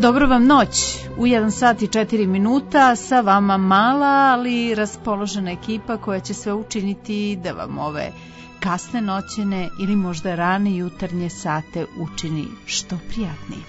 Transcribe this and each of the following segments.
Dobro vam noć, u 1 sat i 4 minuta, sa vama mala, ali raspoložena ekipa koja će sve učiniti da vam ove kasne noćene ili možda rane jutarnje sate učini što prijatnije.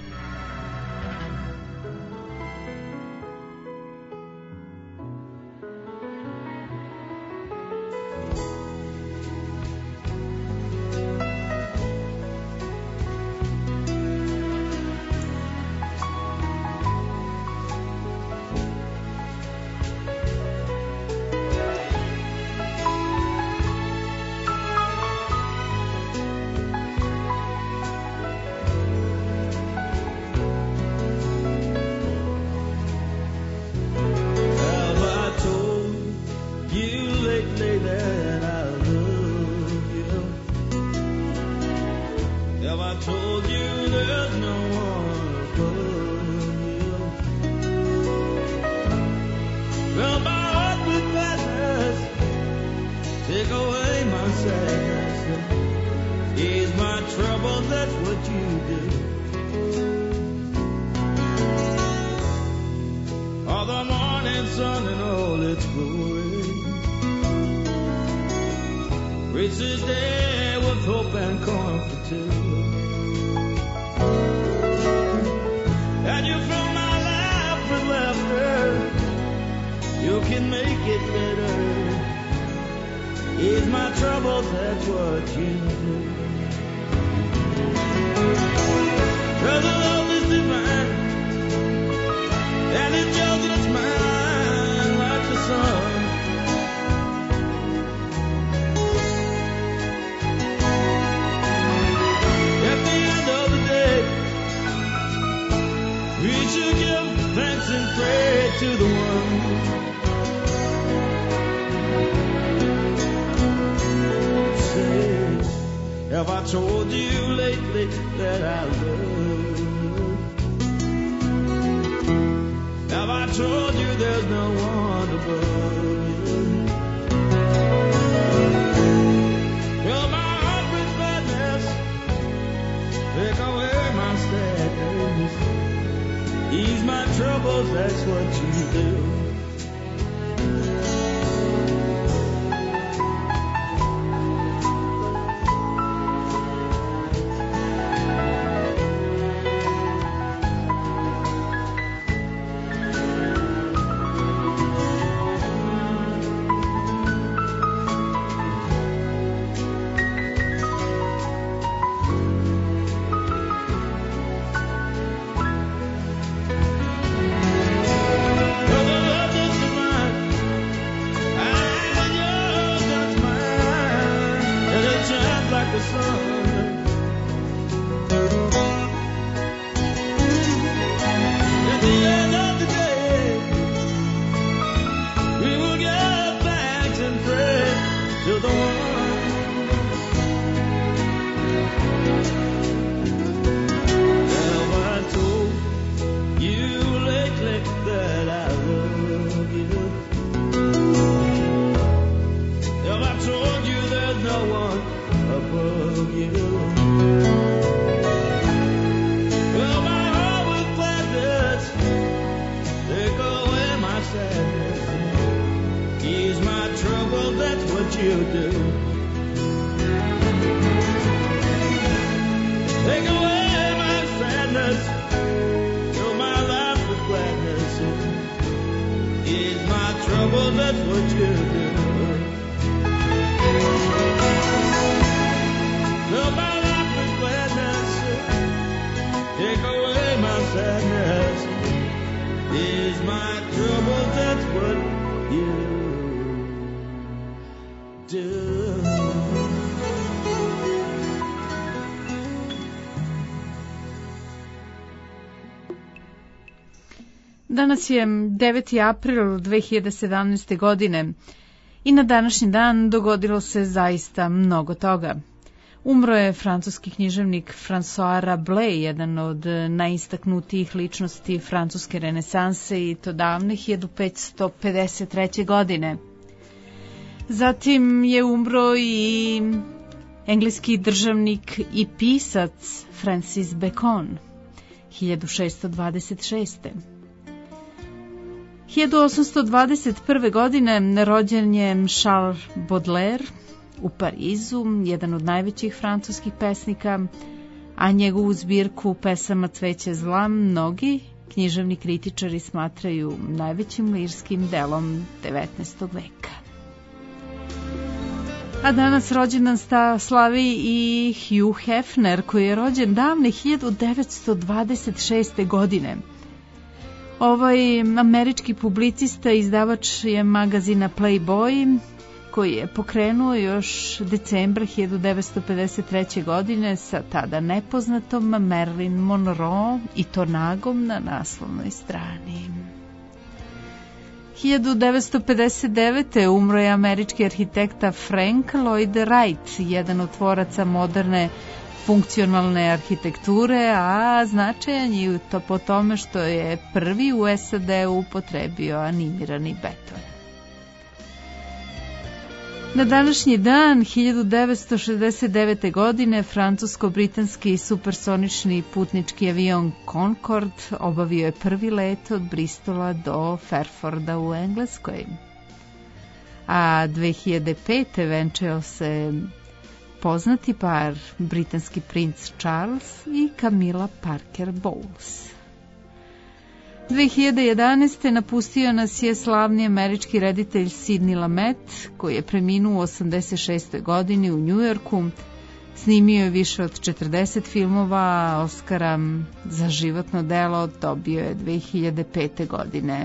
Have I told you lately that I love you? Have I told you there's no one above you? Fill my heart with gladness, take away my sadness, ease my troubles, that's what you do. Danas je 9. april 2017. godine i na današnji dan dogodilo se zaista mnogo toga. Umro je francuski književnik François Rabelais, jedan od najistaknutijih ličnosti francuske renesanse i to davne 1553. godine. Zatim je umro i engleski državnik i pisac Francis Bacon. 1626. 1821. godine rođen je Charles Baudelaire u Parizu, jedan od najvećih francuskih pesnika, a njegovu zbirku pesama Cveće zla mnogi književni kritičari smatraju najvećim lirskim delom 19. veka. A danas rođendan slavi i Hugh Hefner, koji je rođen davne 1926. godine. Ovaj američki publicista i izdavač je magazina Playboy, koji je pokrenuo još decembra 1953. godine sa tada nepoznatom Marilyn Monroe i to nagom na naslovnoj strani. 1959. umro je američki arhitekta Frank Lloyd Wright, jedan od tvoraca moderne funkcionalne arhitekture, a značajan je to po tome što je prvi u SAD-u upotrebio animirani beton. Na današnji dan, 1969. godine, francusko-britanski supersonični putnički avion Concorde obavio je prvi let od Bristola do Fairforda u Engleskoj. A 2005. venčao se poznati par, britanski princ Charles i Camilla Parker Bowles. 2011. napustio nas je slavni američki reditelj Sidney Lumet, koji je preminuo u 86. godini u Njujorku. Snimio je više od 40 filmova, a Oscara za životno delo dobio je 2005. godine.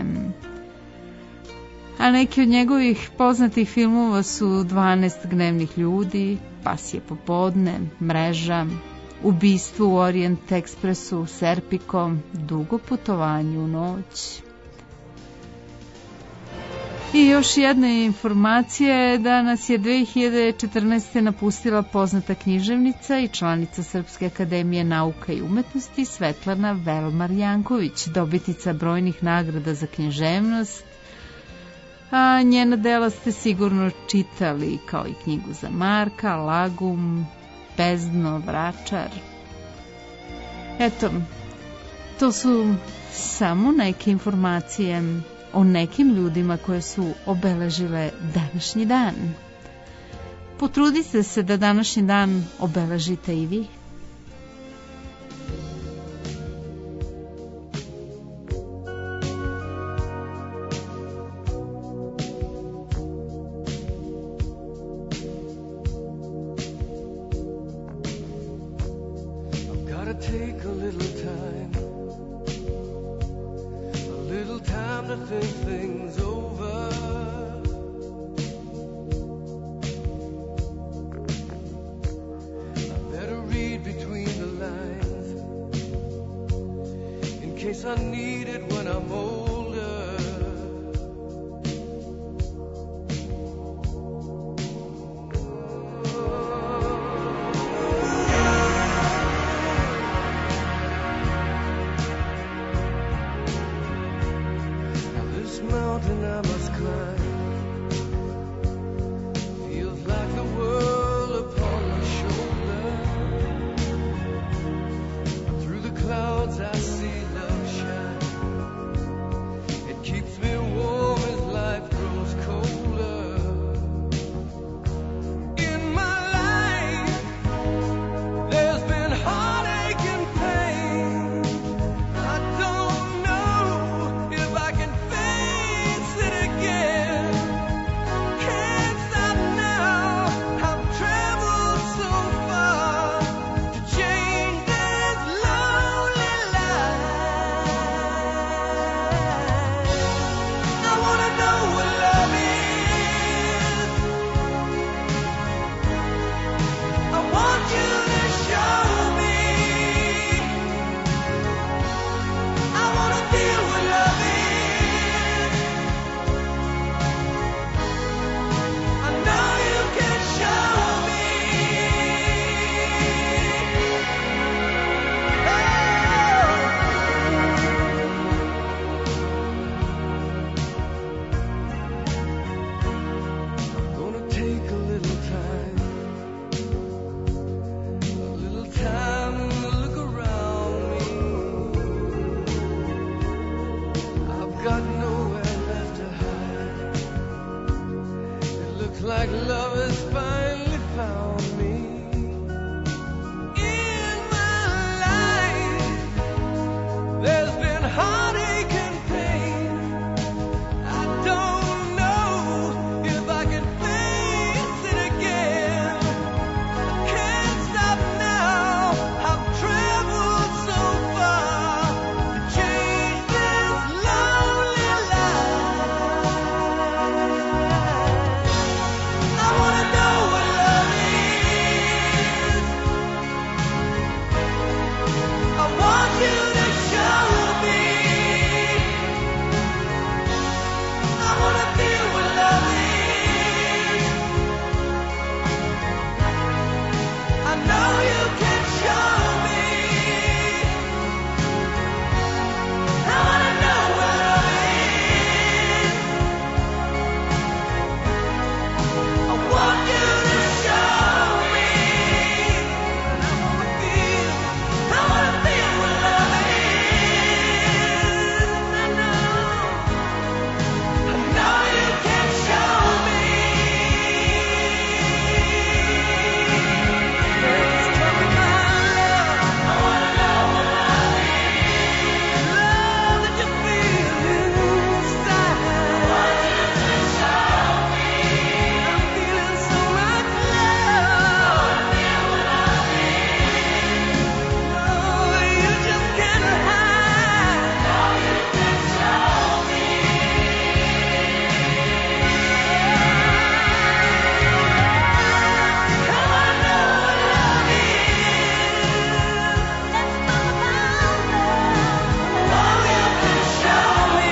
A neki od njegovih poznatih filmova su 12 gnevnih ljudi, Pasije popodne, Mreža, Ubistvo u Orient Expressu, Serpico, Dugo putovanje u noć. I još jedna informacija je da nas je 2014. napustila poznata književnica i članica Srpske akademije nauka i umetnosti Svetlana Velmar Janković, dobitnica brojnih nagrada za književnost, a njena dela ste sigurno čitali, kao i knjigu za Marka, Lagum, Bezdno, Vračar. Eto, to su samo neke informacije o nekim ljudima koje su obeležile današnji dan. Potrudite se da današnji dan obeležite i vi. Take a little time to think things over. I better read between the lines in case I need it when I'm older. Mountain I must climb feels like the world upon my shoulder. Through the clouds I see love shine. like love has finally found me. In my life, there's been heartache and pain. I don't know if I can face it again. Can't stop now. I've traveled so far to change this lonely life. I wanna know what love is. I want you to show me. I wanna feel what love is. I know you can show me. I wanna know what love is. I want you to show me. I wanna feel what love is. I know you can show me. Let's talk about love. I wanna know what love is. Love that you feel inside. I want you to show me. I'm feeling so much love. I wanna feel what love is. Oh, you just can't hide. Now you can show me. I wanna know what love is. Let's talk about love. Oh, you can show me.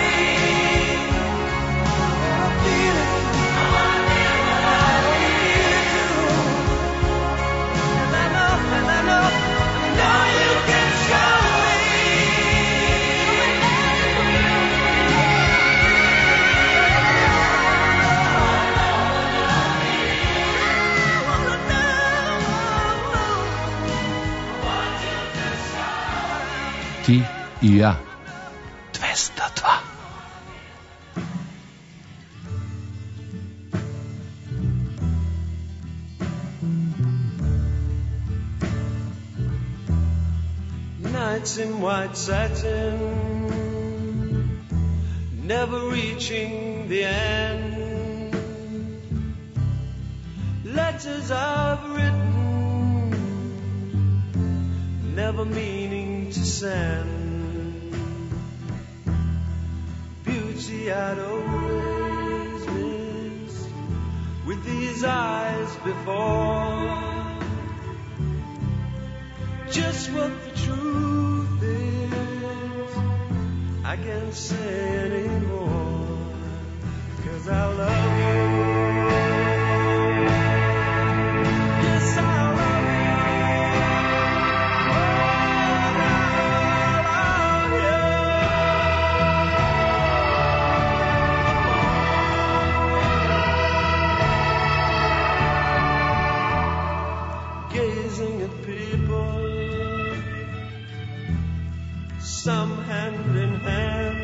I feel it. I wanna feel what love is. Feel it too. And I know you can show me. Ti i ja. 202. Nights in white satin, never reaching the end. Letters I've written, never meaning to send. Beauty I'd always missed with these eyes before. Just what the truth is, I can't say anymore, 'cause I love you. Yes, I love you. Oh, I love you. Gazing at people, some hand in hand,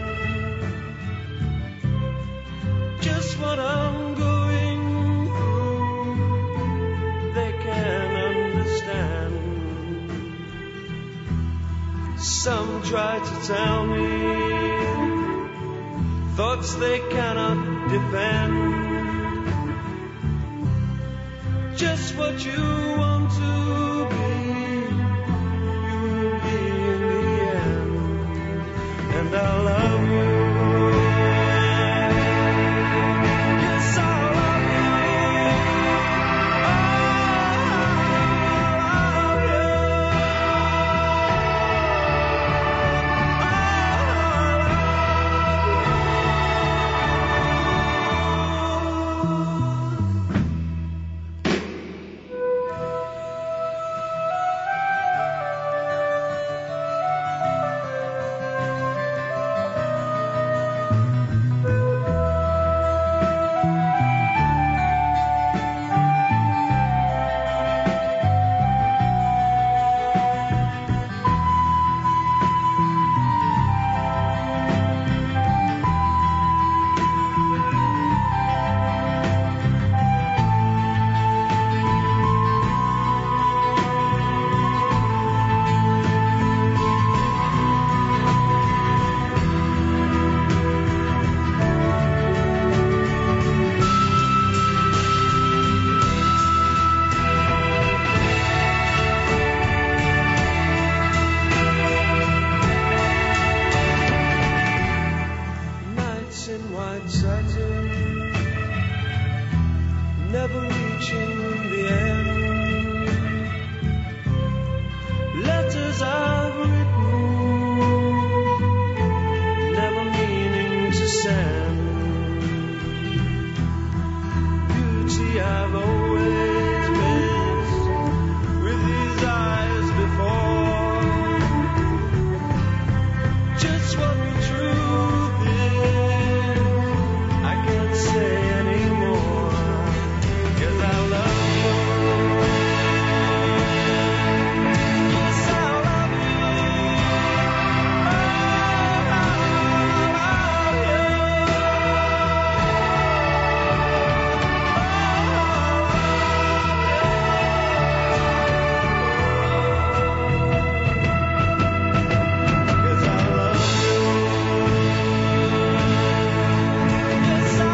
just what I'm going through, they can understand. Some try to tell me thoughts they cannot defend. Just what you want to be, you will be in the end. And I love you. Yes, I love you. Oh, I love you. never reaching the end. Letters I've written, never meaning to send. Beauty I've always missed with these eyes before. Just what the truth is, I can't say anymore. 'Cause I love you. Yes, I love you. Yes, I love you. Yes, I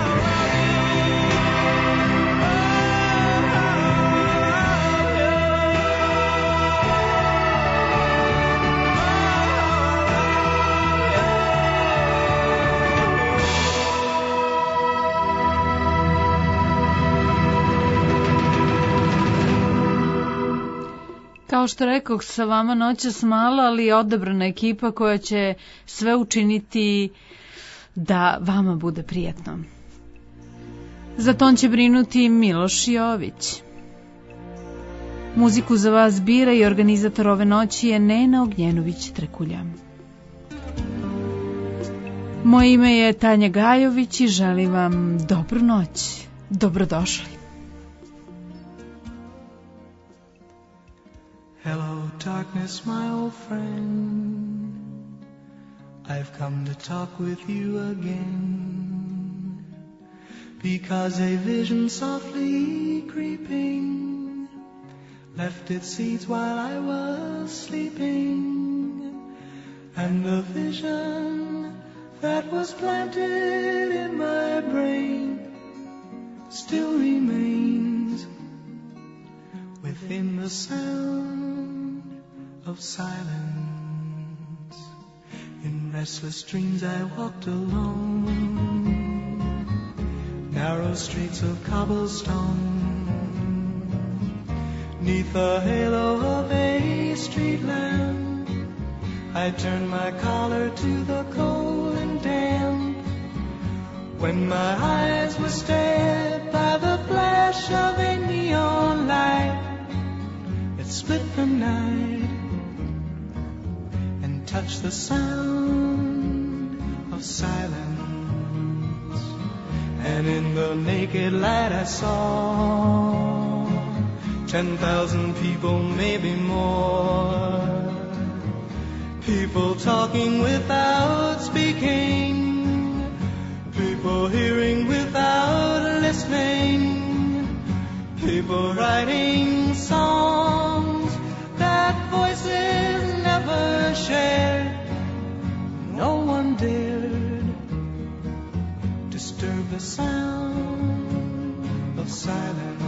Kao što rekoh, sa vama noćas mala, ali odabrana ekipa koja će sve učiniti da vama bude prijetno. Za ton će brinuti Miloš Jović. Muziku za vas bira i organizator ove noći je Nena Ognjenović-Trekulja. Moje ime je Tanja Gajović i želim vam dobru noć. Dobrodošli. Hello, darkness, my old friend. I've come to talk with you again, because a vision softly creeping left its seeds while I was sleeping, and the vision that was planted in my brain still remains within the sound of silence. In restless dreams I walked alone, narrow streets of cobblestone, neath the halo of a street lamp. I turned my collar to the cold and damp, when my eyes were stared by the flash of a neon light. It split the night and touched the sound of silence. And in the naked light I saw 10,000 people, maybe more. People talking without speaking, people hearing without listening, people writing songs that voices never shared. No one dared disturb the sound of silence.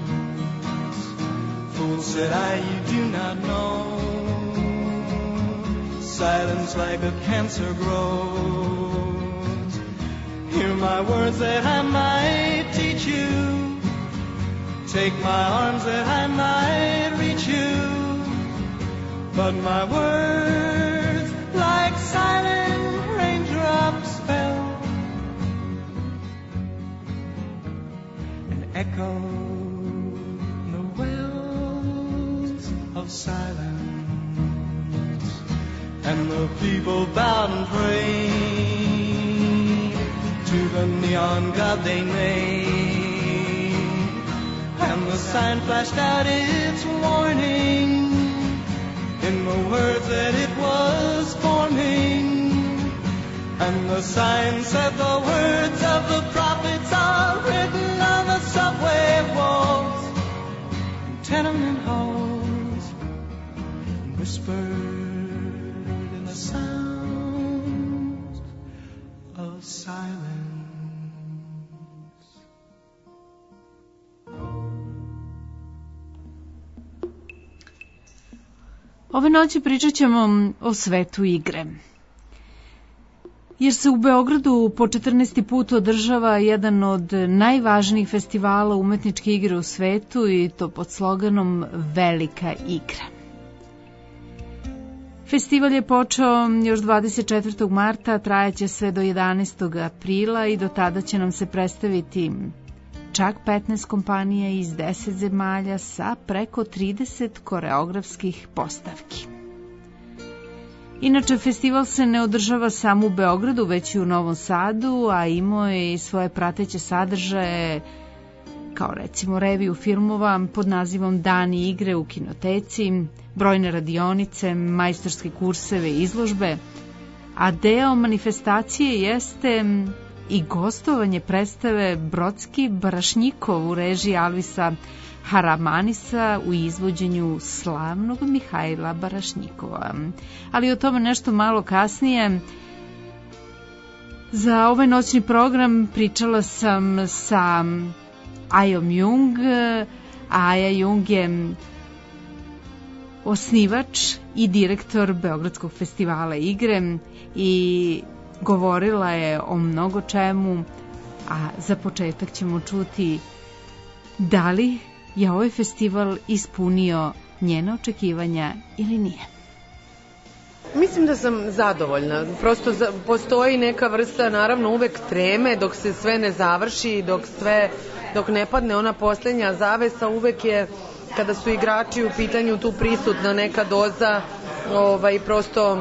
Fool, said I, you do not know. Silence like a cancer grows. Hear my words that I might teach you. Take my arms that I might reach you. But my words, like silent raindrops, fell and echoed the wells of silence. And the people bowed and prayed to the neon god they made. And the sign flashed out its warning in the words that it was forming. And the sign said the words of the prophets are written on the subway walls and tenement halls, and whispered in the sound of silence. Ove noći pričat ćemo o svetu igre. jer se u Beogradu po 14. put održava jedan od najvažnijih festivala umetničke igre u svetu i to pod sloganom Velika igra. Festival je počeo još 24. marta, trajaće sve do 11. aprila i do tada će nam se predstaviti čak 15 kompanija iz 10 zemalja sa preko 30 koreografskih postavki. Inače, festival se ne održava samo u Beogradu, već i u Novom Sadu, a imao je i svoje prateće sadržaje, kao recimo reviju filmova pod nazivom Dani igre u kinoteci, brojne radionice, majstorske kurseve i izložbe, a deo manifestacije jeste i gostovanje predstave Brodski Barašnjikov u režiji Alvisa Haramanisa u izvođenju slavnog Mihajla Barašnjikova. Ali o tome nešto malo kasnije. Za ovaj noćni program pričala sam sa Ajom Jung. Aja Jung je osnivač i direktor Beogradskog festivala igre i govorila je o mnogo čemu, a za početak ćemo čuti da li je ovaj festival ispunio njena očekivanja ili nije. Mislim da sam zadovoljna. Prosto postoji neka vrsta, naravno, uvek treme dok se sve ne završi, dok ne padne ona poslednja zavesa, uvek je, kada su igrači u pitanju, tu prisutna neka doza prosto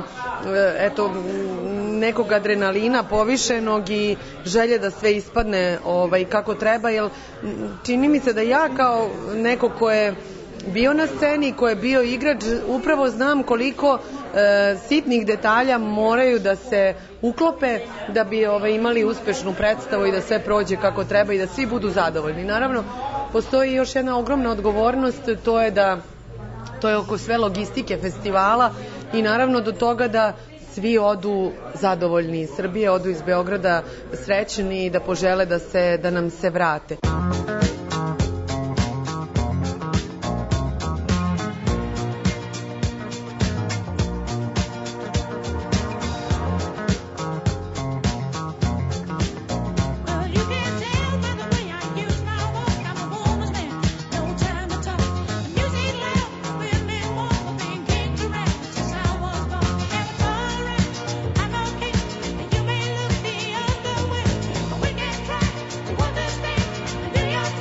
nekog adrenalina povišenog i želje da sve ispadne kako treba, jer čini mi se da ja kao neko ko je bio na sceni, ko je bio igrač, upravo znam koliko sitnih detalja moraju da se uklope da bi imali uspešnu predstavu i da sve prođe kako treba i da svi budu zadovoljni. Naravno, postoji još jedna ogromna odgovornost, to je oko sve logistike festivala i naravno do toga da svi odu zadovoljni iz Srbije, odu iz Beograda srećni i da požele da nam se vrate. Do your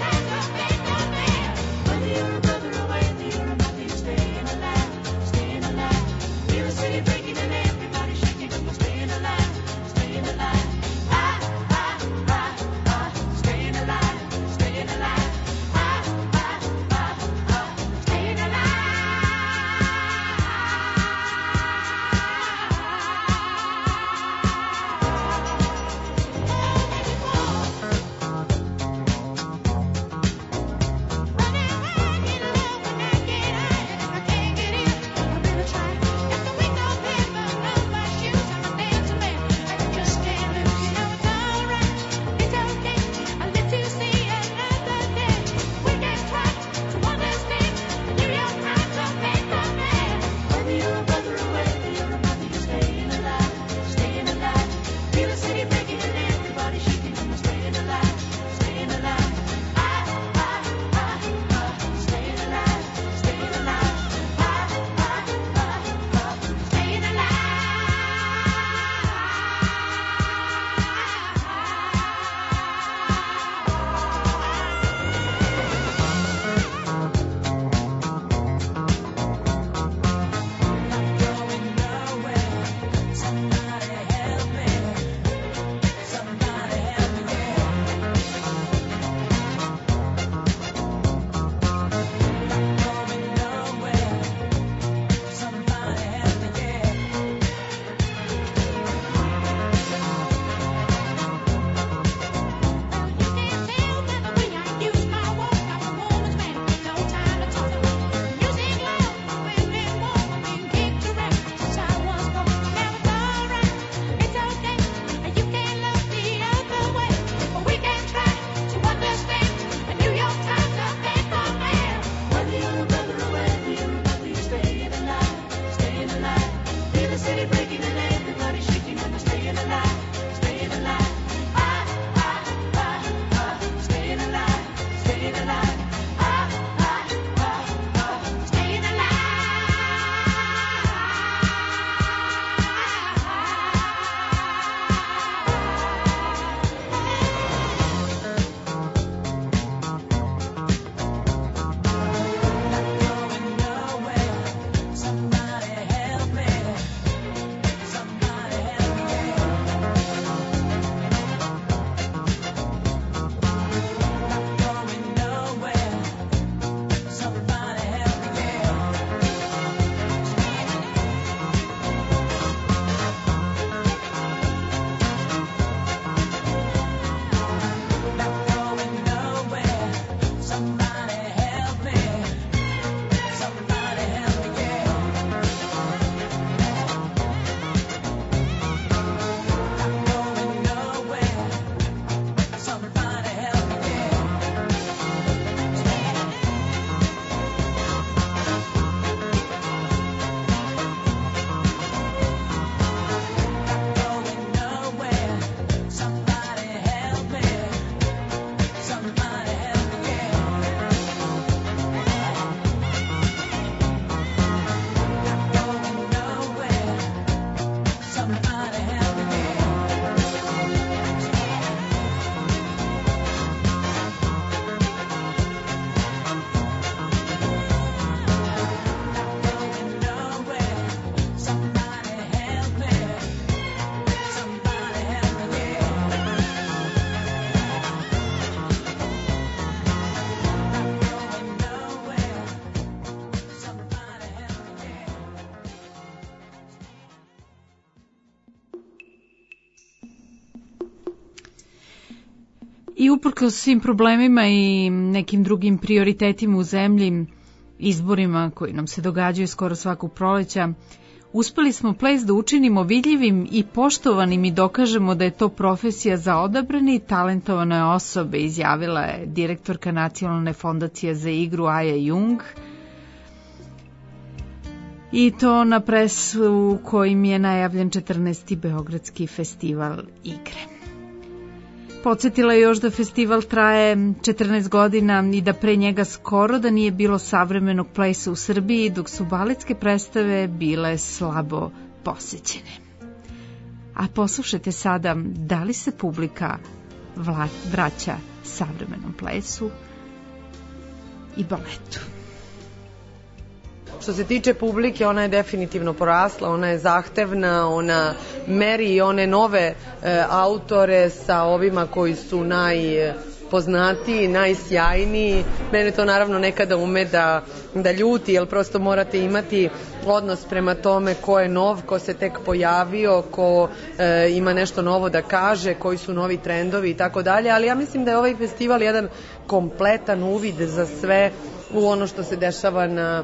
I uprkos svim problemima i nekim drugim prioritetima u zemlji, izborima koji nam se događaju skoro svakog proleća, uspeli smo ples da učinimo vidljivim i poštovanim i dokažemo da je to profesija za odabrane i talentovane osobe, izjavila je direktorka Nacionalne fondacije za igru Aja Jung, i to na presu kojim je najavljen 14. Beogradski festival igre. Podsjetila je još da festival traje 14 godina i da pre njega skoro da nije bilo savremenog plesa u Srbiji, dok su baletske predstave bile slabo posećene. A poslušajte sada da li se publika vraća savremenom plesu i baletu. Što se tiče publike, ona je definitivno porasla, ona je zahtevna, ona meri i one nove autore sa ovima koji su najpoznatiji, najsjajniji. Mene to naravno nekada ume da ljuti, jer prosto morate imati odnos prema tome ko je nov, ko se tek pojavio, ko ima nešto novo da kaže, koji su novi trendovi i tako dalje, ali ja mislim da je ovaj festival jedan kompletan uvid za sve u ono što se dešava na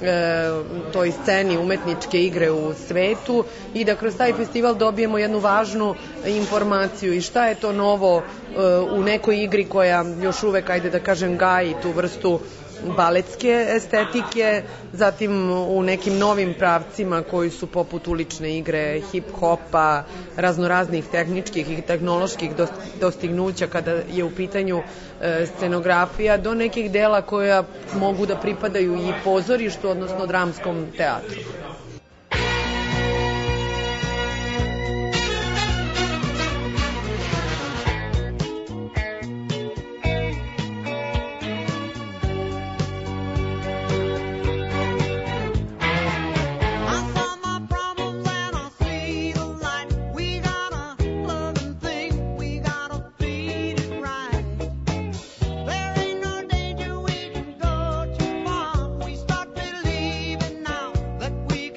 toj sceni umetničke igre u svetu i da kroz taj festival dobijemo jednu važnu informaciju i šta je to novo u nekoj igri koja još uvek, ajde da kažem, gaji tu vrstu baletske estetike, zatim u nekim novim pravcima koji su poput ulične igre, hip-hopa, raznoraznih tehničkih i tehnoloških dostignuća kada je u pitanju scenografija, do nekih dela koja mogu da pripadaju i pozorištu, odnosno dramskom teatru. That we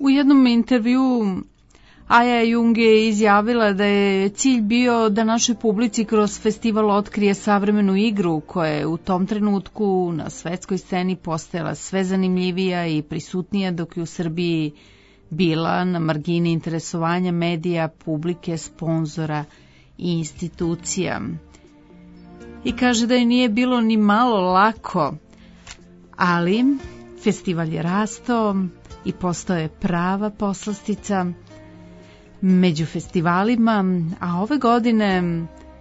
U jednom intervju Aja Jung je izjavila da je cilj bio da našoj publici kroz festival otkrije savremenu igru koja je u tom trenutku na svetskoj sceni postajala sve zanimljivija i prisutnija, dok je u Srbiji bila na margini interesovanja medija, publike, sponzora i institucija. I kaže da je nije bilo ni malo lako, ali festival je rastao i postao je prava poslastica među festivalima, a ove godine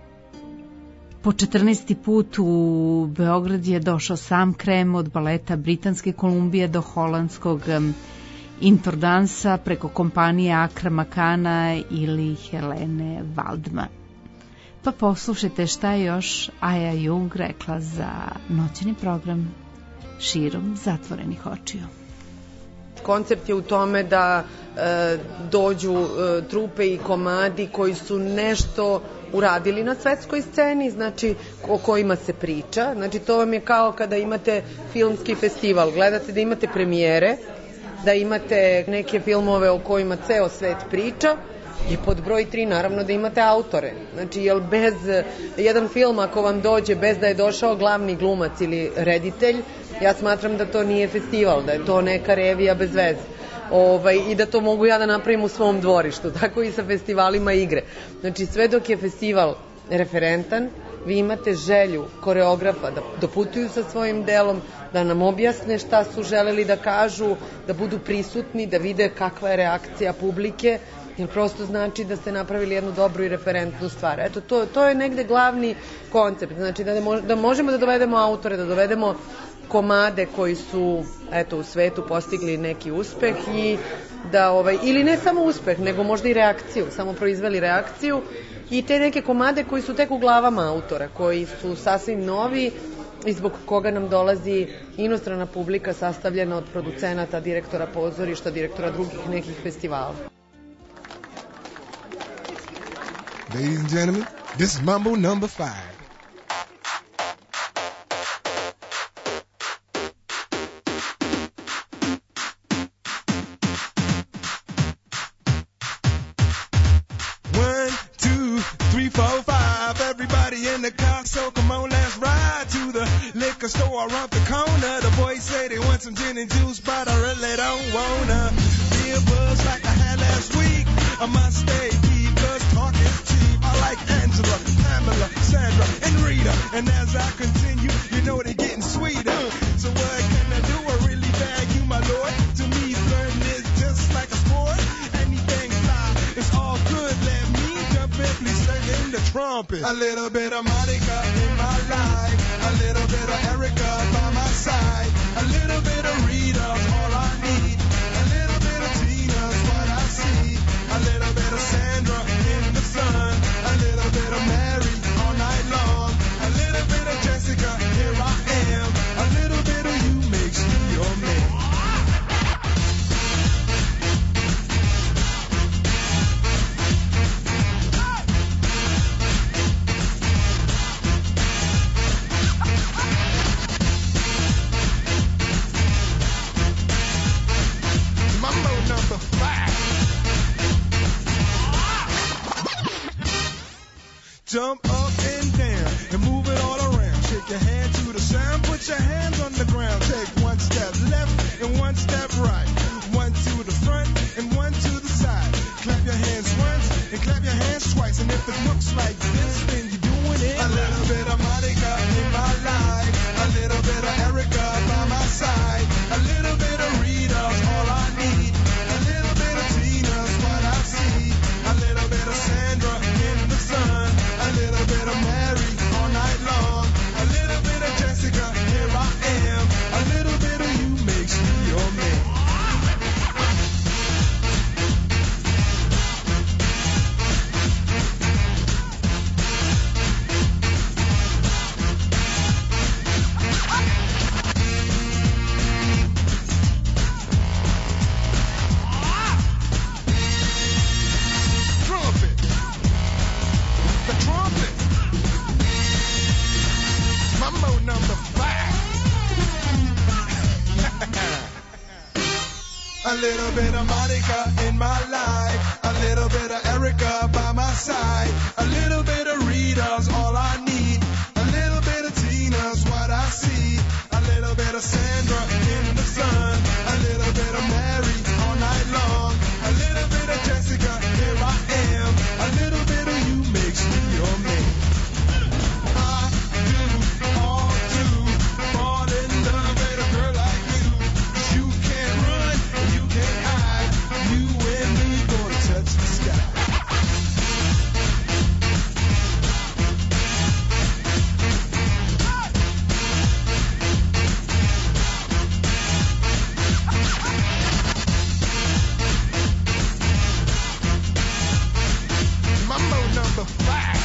po 14. put u Beograd je došao sam krem, od baleta Britanske Kolumbije do holandskog Interdansa, preko kompanije Akrama Kana ili Helene Waldma. Pa poslušajte šta je još Aja Jung rekla za noćni program Širom zatvorenih očiju. Koncept je u tome da dođu trupe i komadi koji su nešto uradili na svetskoj sceni, znači o kojima se priča. Znači to vam je kao kada imate filmski festival, gledate da imate premijere, da imate neke filmove o kojima ceo svet priča, i pod broj 3 naravno da imate autore. Znači, jel bez jedan film ako vam dođe bez da je došao glavni glumac ili reditelj, ja smatram da to nije festival, da je to neka revija bez veze. I da to mogu ja da napravim u svom dvorištu, tako i sa festivalima igre. Znači, sve dok je festival referentan, vi imate želju koreografa da doputuju sa svojim delom, da nam objasne šta su želeli da kažu, da budu prisutni, da vide kakva je reakcija publike, jer prosto znači da ste napravili jednu dobru i referentnu stvar. Eto, to je negde glavni koncept. Znači, da možemo da dovedemo autore, da dovedemo komade koji su, eto, u svetu postigli neki uspeh i da, ili ne samo uspeh, nego možda i reakciju, samo proizveli reakciju, i te neke komade koji su tek u glavama autora, koji su sasvim novi i zbog koga nam dolazi inostrana publika sastavljena od producenata, direktora pozorišta, direktora drugih nekih festivala. Ladies and gentlemen, this is Mambo number 5. So come on, let's ride to the liquor store around the corner. The boys say they want some gin and juice, but I really don't wanna be a buzz like I had last week. I must stay deep, cause talk is cheap. I like Angela, Pamela, Sandra, and Rita. And as I continue, you know they're getting sweeter. So what can I do? I really bag you, my lord. To me, flirting is just like a sport. Anything fly, it's all good. Let me jump in, please sing in the trumpet. A little bit of Monica in my life, a little bit of Erica by my side, a little bit of Rita's all I need, a little bit of Tina's what I see, a little bit of Sandra in the sun, a little bit of Mary all night long, a little bit of Jessica, here I am, a little bit of you makes me your man. A little bit of Monica in my life, a little bit of Erica by my side, a little bit of Rita's all I need, a little bit of Tina's what I see, a little bit of Sandra in the sun, a little bit of Mary all night long, a little bit of Jessica, here I am, a little bit of you makes me your man. I do all to fall in love with a girl like you. You can't run, you can't hide. You and me gonna touch the sky. Mambo number 5.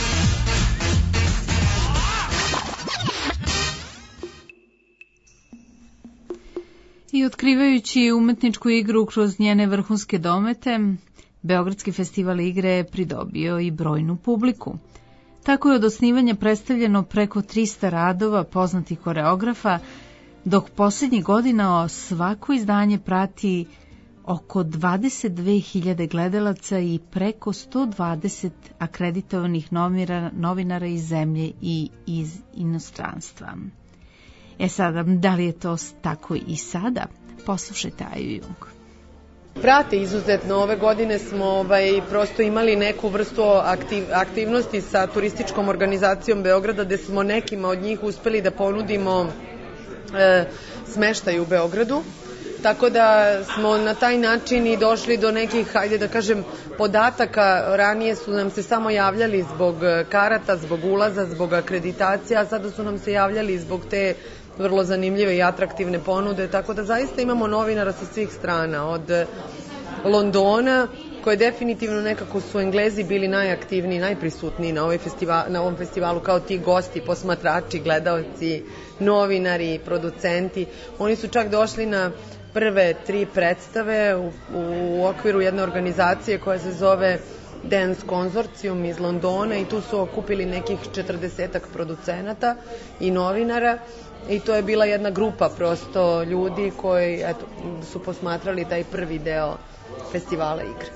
I otkrivajući umetničku igru kroz njene vrhunske domete, Beogradski festival igre je pridobio i brojnu publiku. Tako je od osnivanja predstavljeno preko 300 radova poznatih koreografa, dok posljednjih godina svako izdanje prati oko 22.000 gledalaca i preko 120 akreditovanih novinara iz zemlje i iz inostranstva. Sada, da li je to tako i sada? Poslušajte Aju Jung. Prate izuzetno. Ove godine smo prosto imali neku vrstu aktivnosti sa turističkom organizacijom Beograda, gde smo nekima od njih uspeli da ponudimo smeštaj u Beogradu. Tako da smo na taj način i došli do nekih, hajde da kažem, podataka. Ranije su nam se samo javljali zbog karata, zbog ulaza, zbog akreditacija, a sada su nam se javljali zbog te vrlo zanimljive i atraktivne ponude, tako da zaista imamo novinara sa svih strana, od Londona, koje definitivno nekako su Englezi bili najaktivniji, najprisutniji na ovom festivalu, kao ti gosti, posmatrači, gledaoci, novinari, producenti. Oni su čak došli na prve 3 predstave u okviru jedne organizacije koja se zove Dance Consortium iz Londona i tu su okupili nekih 40-ak producenata i novinara i to je bila jedna grupa prosto ljudi koji su posmatrali taj prvi deo festivala igre.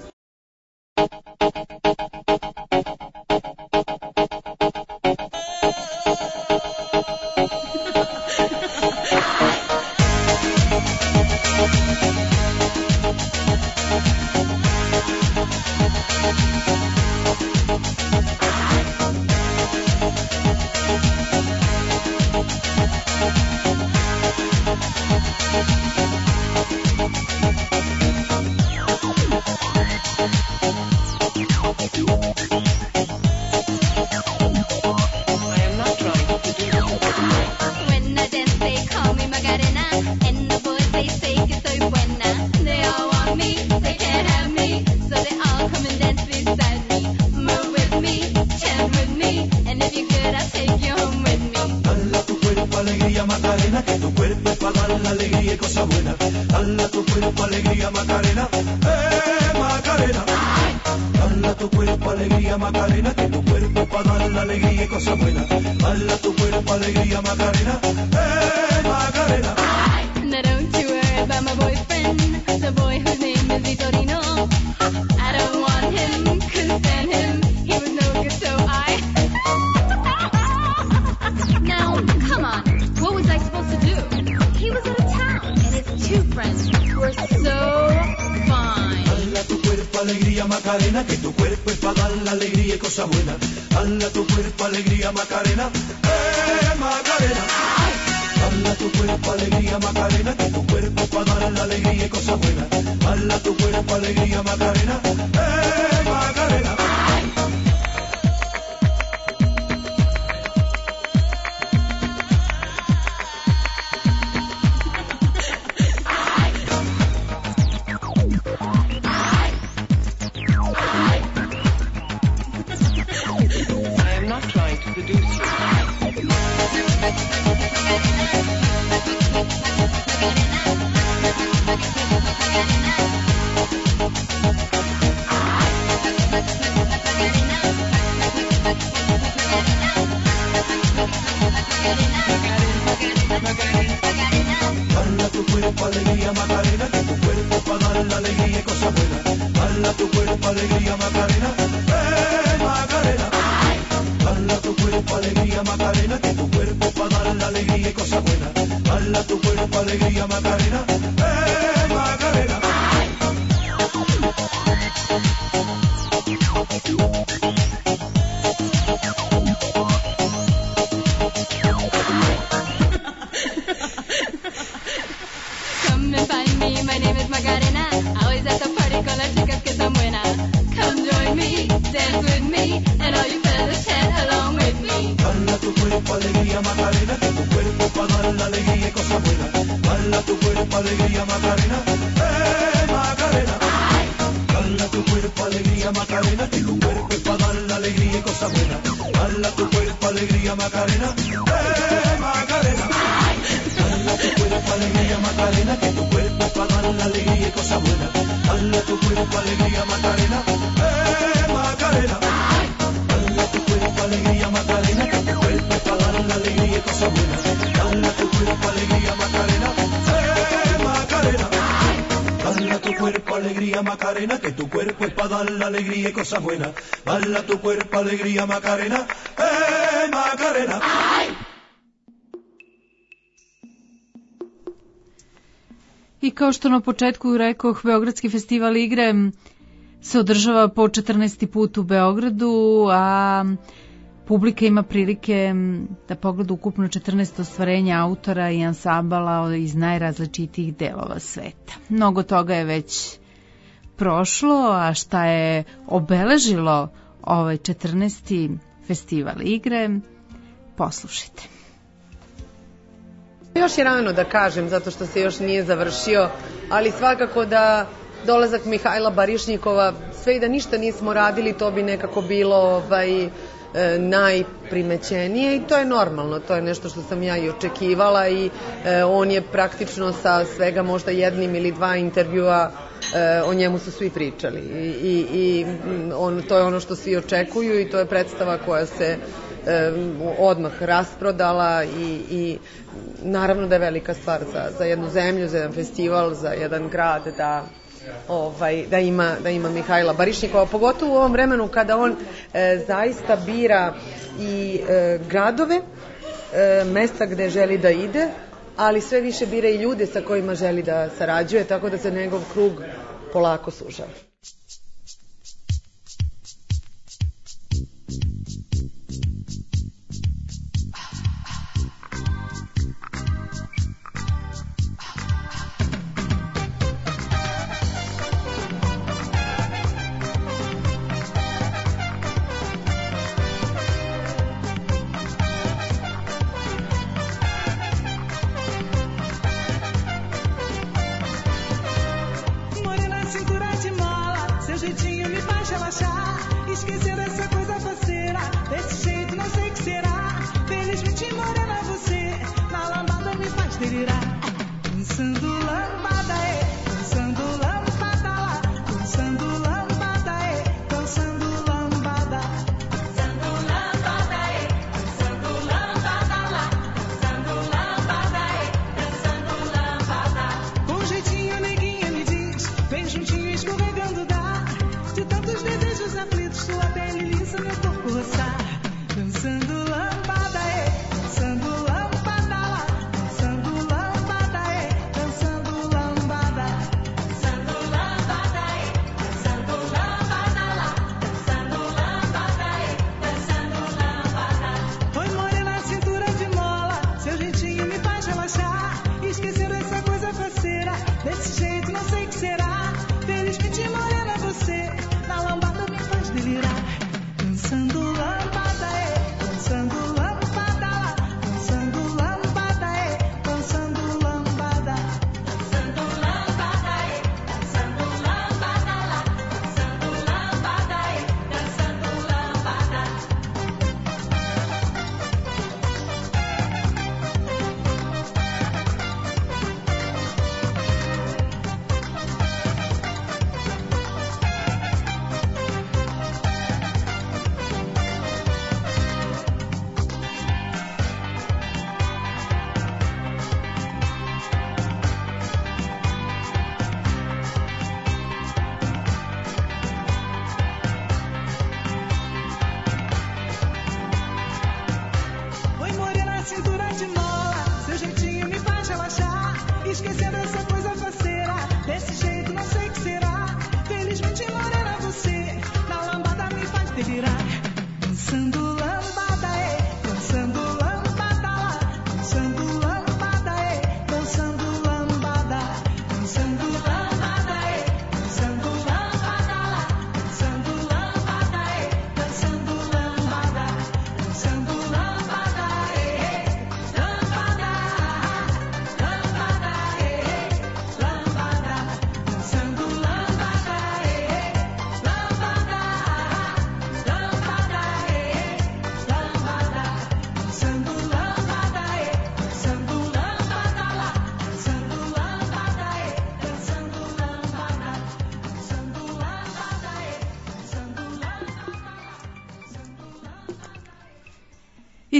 Macarena, que tu cuerpo es para dar la alegría y cosa buena. Dale a tu cuerpo alegría, Macarena, Macarena. Dale a tu cuerpo alegría, Macarena, que tu cuerpo es para dar la alegría y cosa buena. Dale a tu cuerpo alegría, Macarena, Macarena. tu cuerpo alegría Macarena, que tu cuerpo pa' dar la alegría y cosas buenas. Bala tu cuerpo alegría Macarena, Macarena. Bala tu cuerpo alegría Macarena, que tu cuerpo pa' dar la alegría y cosas buenas. Bala tu cuerpo alegría Macarena, Macarena. Come and find me, my name is Macarena. Always at the party con las chicas que están buenas. Come join me, dance with me, and all you fellas chat along with me. Bala tu cuerpo alegría Macarena, que tu cuerpo pa' dar la alegría y cosas buenas. Bala tu cuerpo alegría Macarena, Macarena. Bala tu cuerpo alegría Macarena, que tu cuerpo es pa' dar la alegría y cosas buenas. Bala tu cuerpo alegría Macarena, Macarena. Bala tu cuerpo alegría Macarena, que tu cuerpo es pa' dar la alegría y cosas buenas. Bala tu cuerpo alegría Macarena, Macarena. Bala tu cuerpo alegría Macarena, que tu cuerpo es pa' dar la alegría y cosas buenas. Bala tu cuerpo alegría Macarena, Macarena. Bala tu cuerpo alegría Macarena, que tu cuerpo es pa' dar la alegría y cosas buenas. Bala tu cuerpo alegría Macarena, Macarena. I kao što na početku rekoh, Beogradski festival igre se održava po 14. put u Beogradu, a publika ima prilike da pogleda ukupno 14 ostvarenja autora i ansambala iz najrazličitijih delova sveta. Mnogo toga je već prošlo, a šta je obeležilo ovaj 14. festival igre, poslušajte. Još je rano da kažem, zato što se još nije završio, ali svakako da dolazak Mihajla Barišnikova, sve i da ništa nismo radili, to bi nekako bilo najprimećenije i to je normalno, to je nešto što sam ja i očekivala i on je praktično sa svega možda jednim ili dva intervjua, o njemu su svi pričali i to je ono što svi očekuju i to je predstava koja se odmah rasprodala i naravno da je velika stvar za jednu zemlju, za jedan festival, za jedan grad da ima Mihajla Barišnikova, pogotovo u ovom vremenu kada on zaista bira i gradove, mesta gde želi da ide, ali sve više bira i ljude sa kojima želi da sarađuje, tako da se njegov krug polako sužava. Dançando lambada,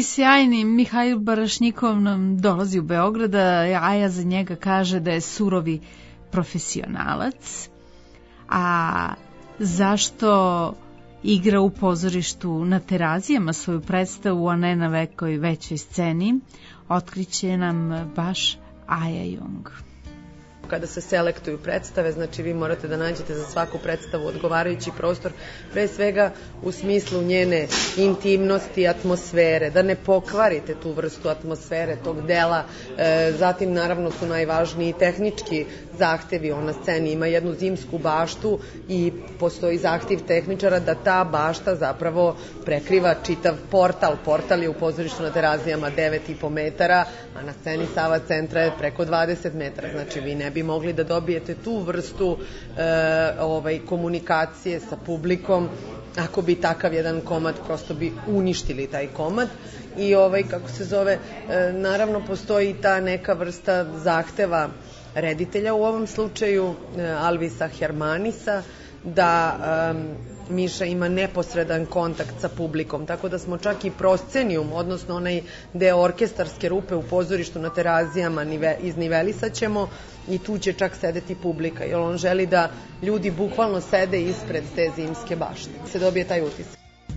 Mladi sjajni Mihajl Barašnikov nam dolazi u Beograd, a Aja za njega kaže da je surovi profesionalac. A zašto igra u pozorištu na Terazijama svoju predstavu, a ne na nekoj većoj sceni, otkriće nam baš Aja Jung. Kada se selektuju predstave, znači vi morate da nađete za svaku predstavu odgovarajući prostor, pre svega u smislu njene intimnosti, atmosfere, da ne pokvarite tu vrstu atmosfere tog dela. Zatim naravno su najvažniji tehnički zahtevi. On na sceni ima jednu zimsku baštu i postoji zahtev tehničara da ta bašta zapravo prekriva čitav portal. Portal je u pozorištu na Terazijama 9,5 metara, a na sceni Sava centra je preko 20 metara. Znači vi ne bi mogli da dobijete tu vrstu komunikacije sa publikom ako bi takav jedan komad, prosto bi uništili taj komad. I naravno postoji ta neka vrsta zahteva reditelja, u ovom slučaju Alvisa Hermanisa, da Miša ima neposredan kontakt sa publikom, tako da smo čak i proscenijum, odnosno onaj deo orkestarske rupe u pozorištu na Terazijama iznivelisat ćemo i tu će čak sedeti publika, jer on želi da ljudi bukvalno sede ispred te zimske bašte. Se dobije taj utisak.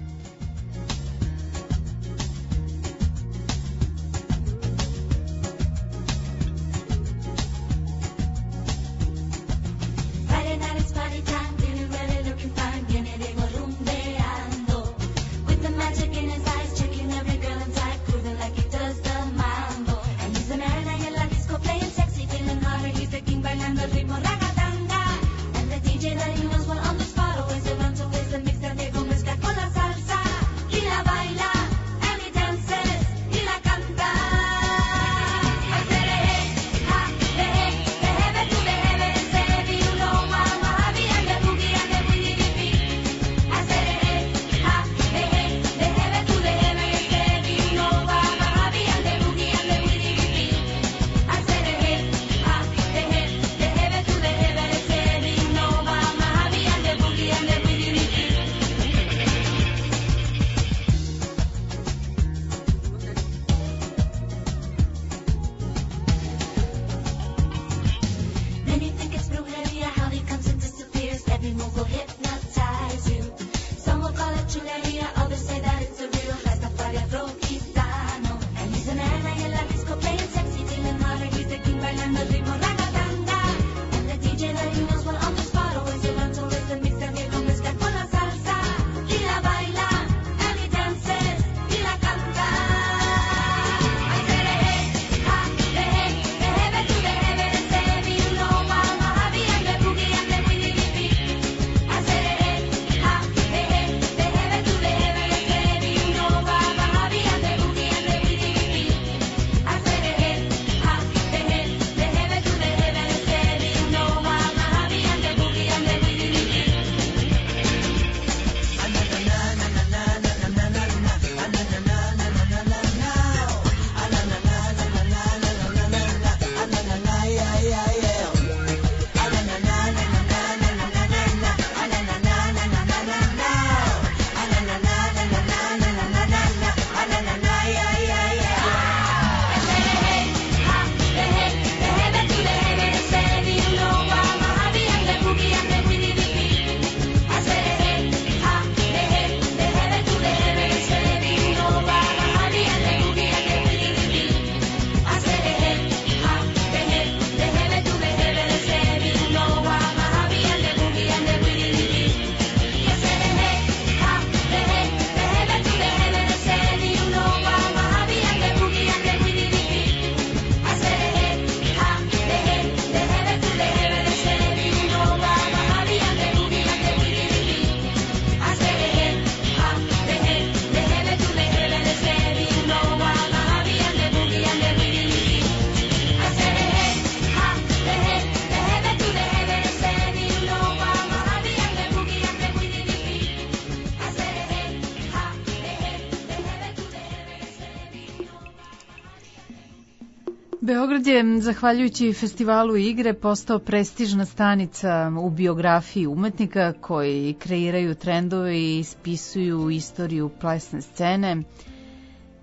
Beograd je, zahvaljujući festivalu igre, postao prestižna stanica u biografiji umetnika koji kreiraju trendove i ispisuju istoriju plesne scene.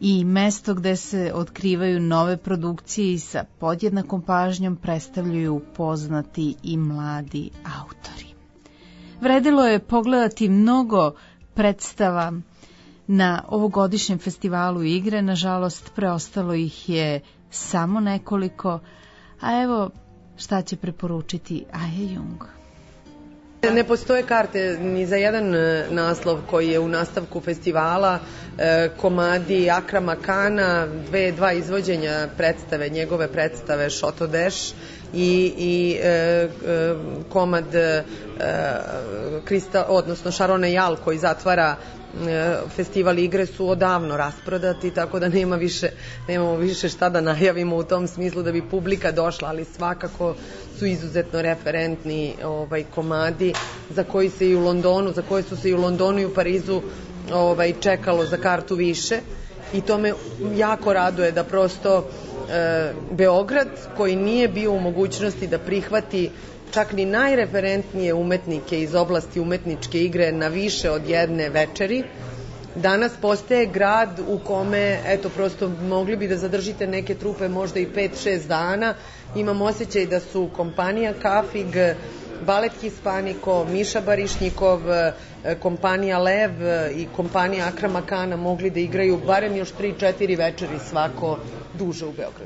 i mesto gde se otkrivaju nove produkcije i sa podjednakom pažnjom predstavljaju poznati i mladi autori. Vredilo je pogledati mnogo predstava na ovogodišnjem festivalu igre, nažalost preostalo ih je samo nekoliko, a evo šta će preporučiti Aja Jung. Ne postoje karte ni za jedan naslov koji je u nastavku festivala, komadi Akrama Kana, dva izvođenja predstave, njegove predstave Šoto Deš i komad odnosno Šarone Jal koji zatvara festival igre su odavno rasprodati, tako da nemamo više šta da najavimo u tom smislu da bi publika došla, ali svakako su izuzetno referentni komadi za koje su se i u Londonu i u Parizu čekalo za kartu više, i to me jako raduje da prosto Beograd, koji nije bio u mogućnosti da prihvati čak ni najreferentnije umetnike iz oblasti umetničke igre na više od jedne večeri, danas postaje grad u kome, eto, prosto mogli bi da zadržite neke trupe možda i 5-6 dana. Imam osjećaj da su kompanija Kafig, Balet Hispaniko, Miša Barišnikov, kompanija Lev i kompanija Akrama Kana mogli da igraju barem još 3-4 večeri svako duže u Beogradu.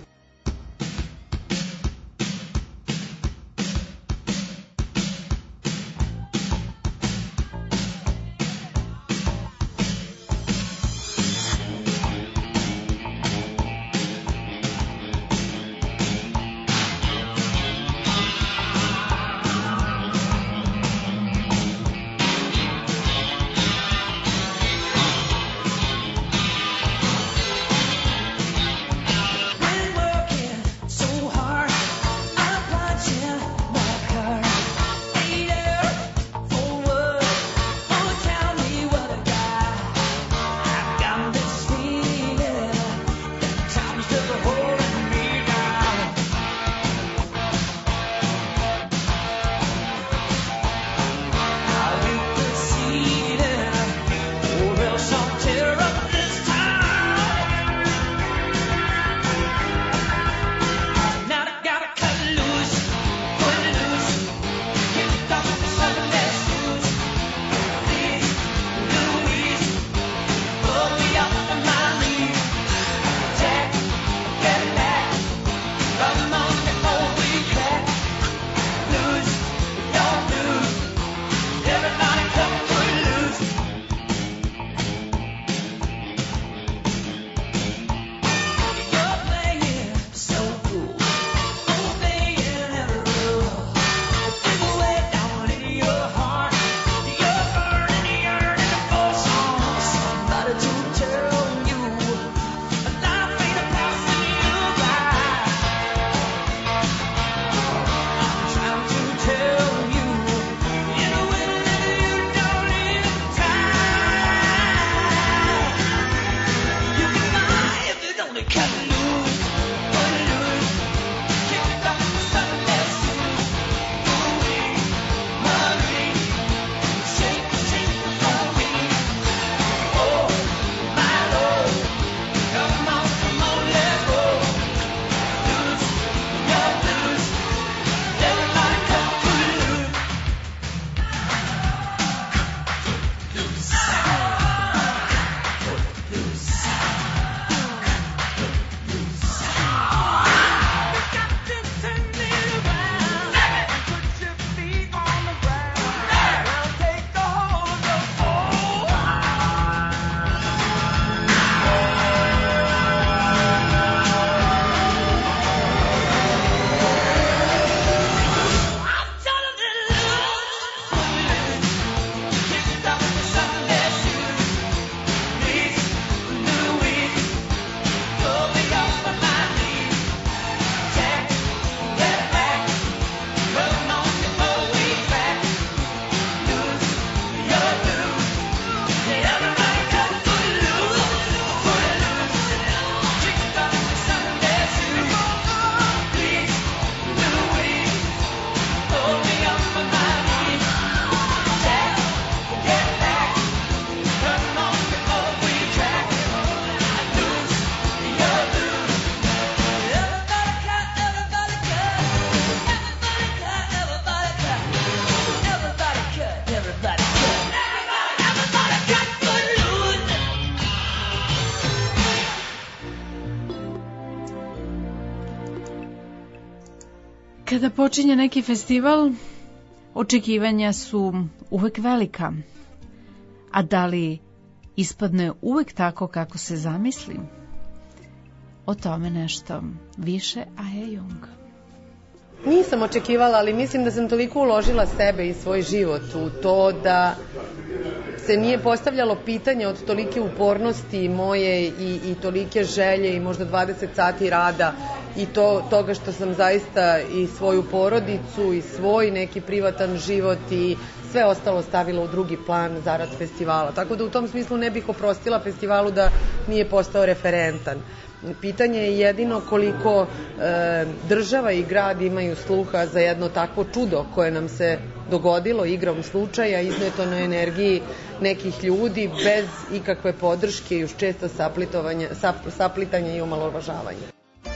Kada počinje neki festival, očekivanja su uvek velika. A da li ispadne uvek tako kako se zamisli? O tome nešto više Aja Jung. Nisam očekivala, ali mislim da sam toliko uložila sebe i svoj život u to da se nije postavljalo pitanje od tolike upornosti moje i tolike želje i možda 20 sati rada i toga što sam zaista i svoju porodicu i svoj neki privatan život i sve ostalo stavila u drugi plan zarad festivala. Tako da u tom smislu ne bih oprostila festivalu da nije postao referentan. Pitanje je jedino koliko država i grad imaju sluha za jedno takvo čudo koje nam se dogodilo igrom slučaja, izneto na energiji nekih ljudi bez ikakve podrške i uz često saplitanje i omalovažavanje.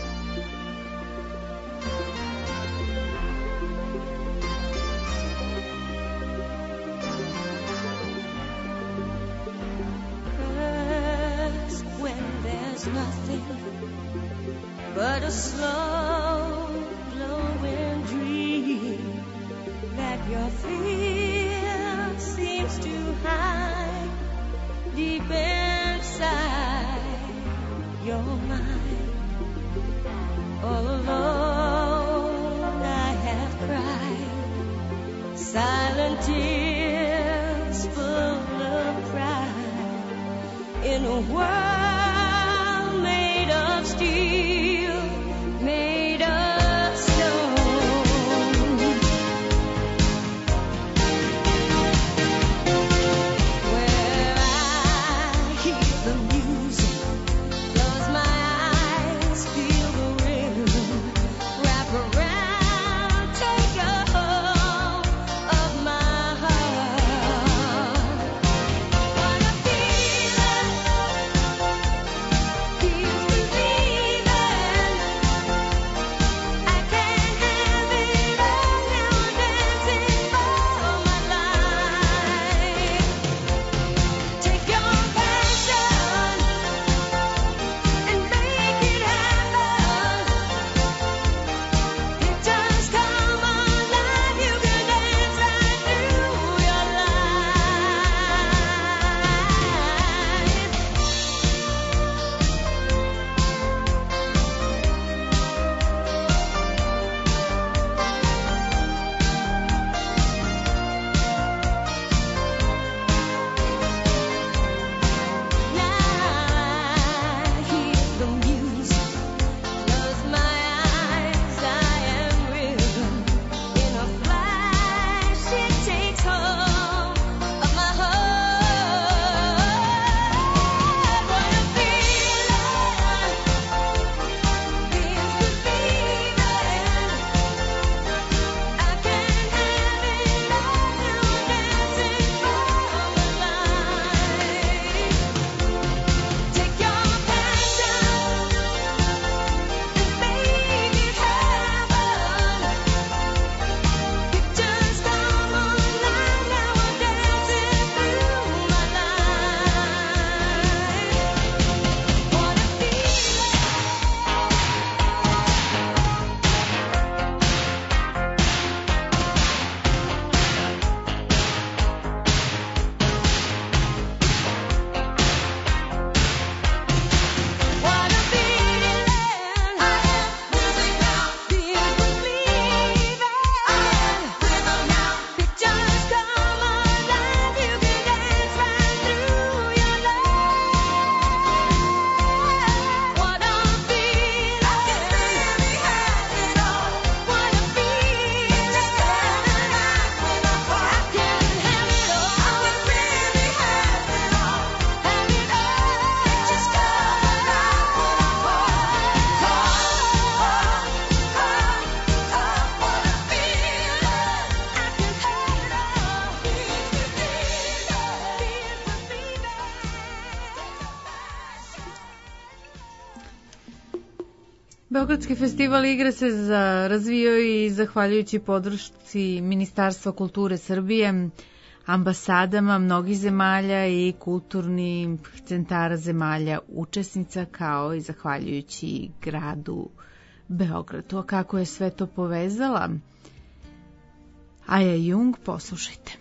Nothing but a slow glowing dream that your fear seems to hide deep inside your mind. All alone I have cried silent tears full of pride in a world of steel, made of stone. Where I hear the music, close my eyes, feel the rhythm, wrap around, take a hold of my heart. What a feeling, Beogradski festival igre se razvijao i zahvaljujući podršci Ministarstva kulture Srbije, ambasadama mnogih zemalja i kulturnih centara zemalja učesnica, kao i zahvaljujući gradu Beogradu. A kako je sve to povezala? Aja Jung, poslušajte.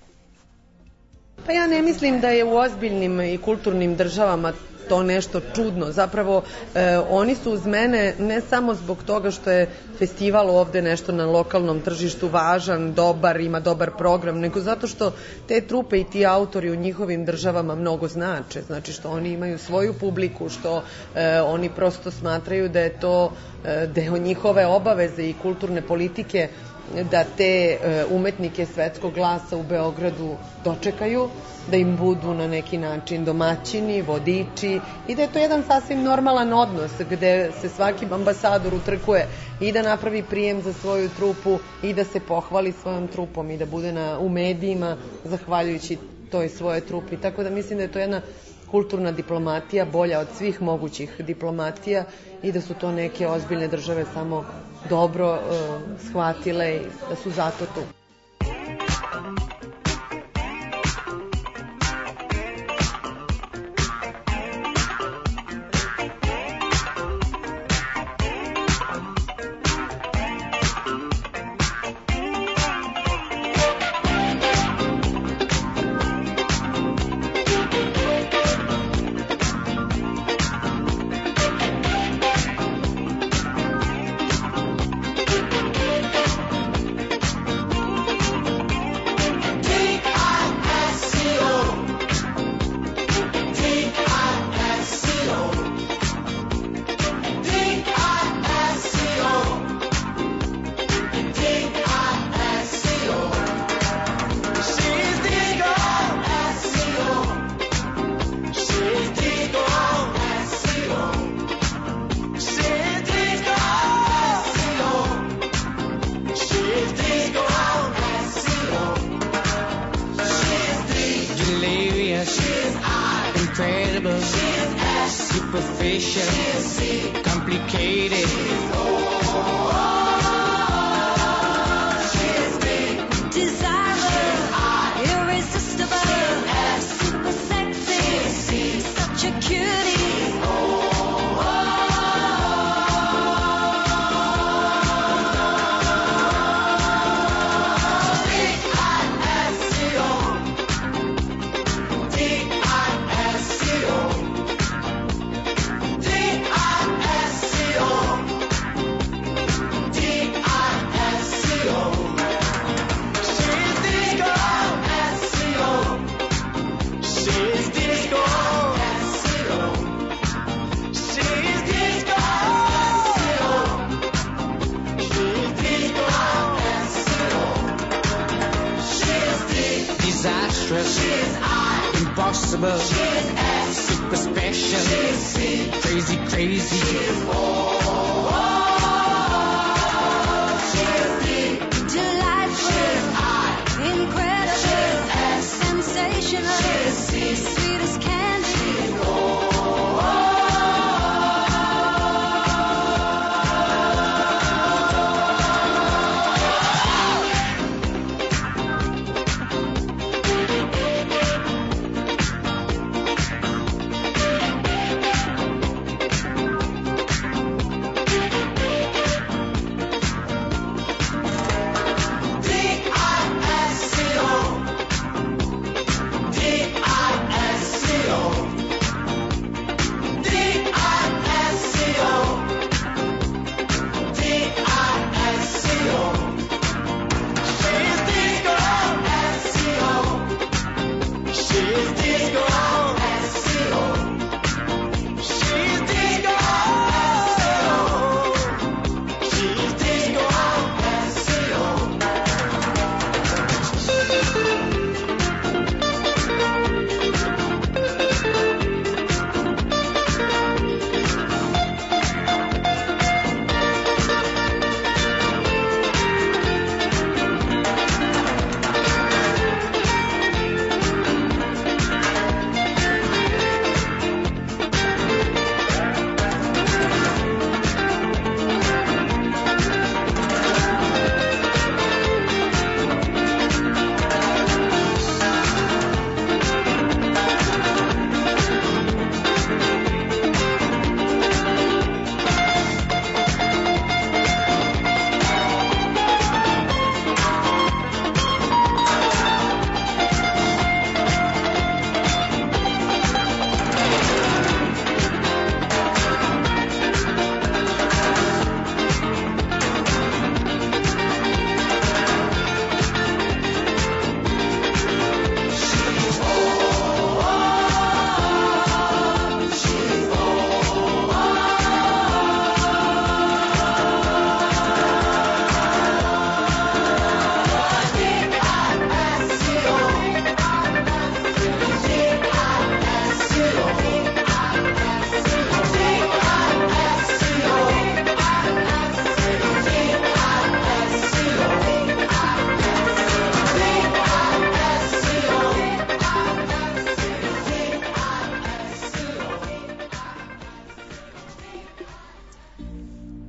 Pa ja ne mislim da je u ozbiljnim i kulturnim državama to nešto čudno. Zapravo, oni su uz mene ne samo zbog toga što je festival ovde nešto na lokalnom tržištu važan, dobar, ima dobar program, nego zato što te trupe i ti autori u njihovim državama mnogo znače. Znači što oni imaju svoju publiku, što oni prosto smatraju da je to deo njihove obaveze i kulturne politike da te umetnike svetskog glasa u Beogradu dočekaju, da im budu na neki način domaćini, vodiči i da je to jedan sasvim normalan odnos gde se svaki ambasador utrkuje i da napravi prijem za svoju trupu i da se pohvali svojom trupom i da bude u medijima zahvaljujući toj svoje trupi. Tako da mislim da je to jedna kulturna diplomatija bolja od svih mogućih diplomatija i da su to neke ozbiljne države samo dobro shvatile i da su zato tu.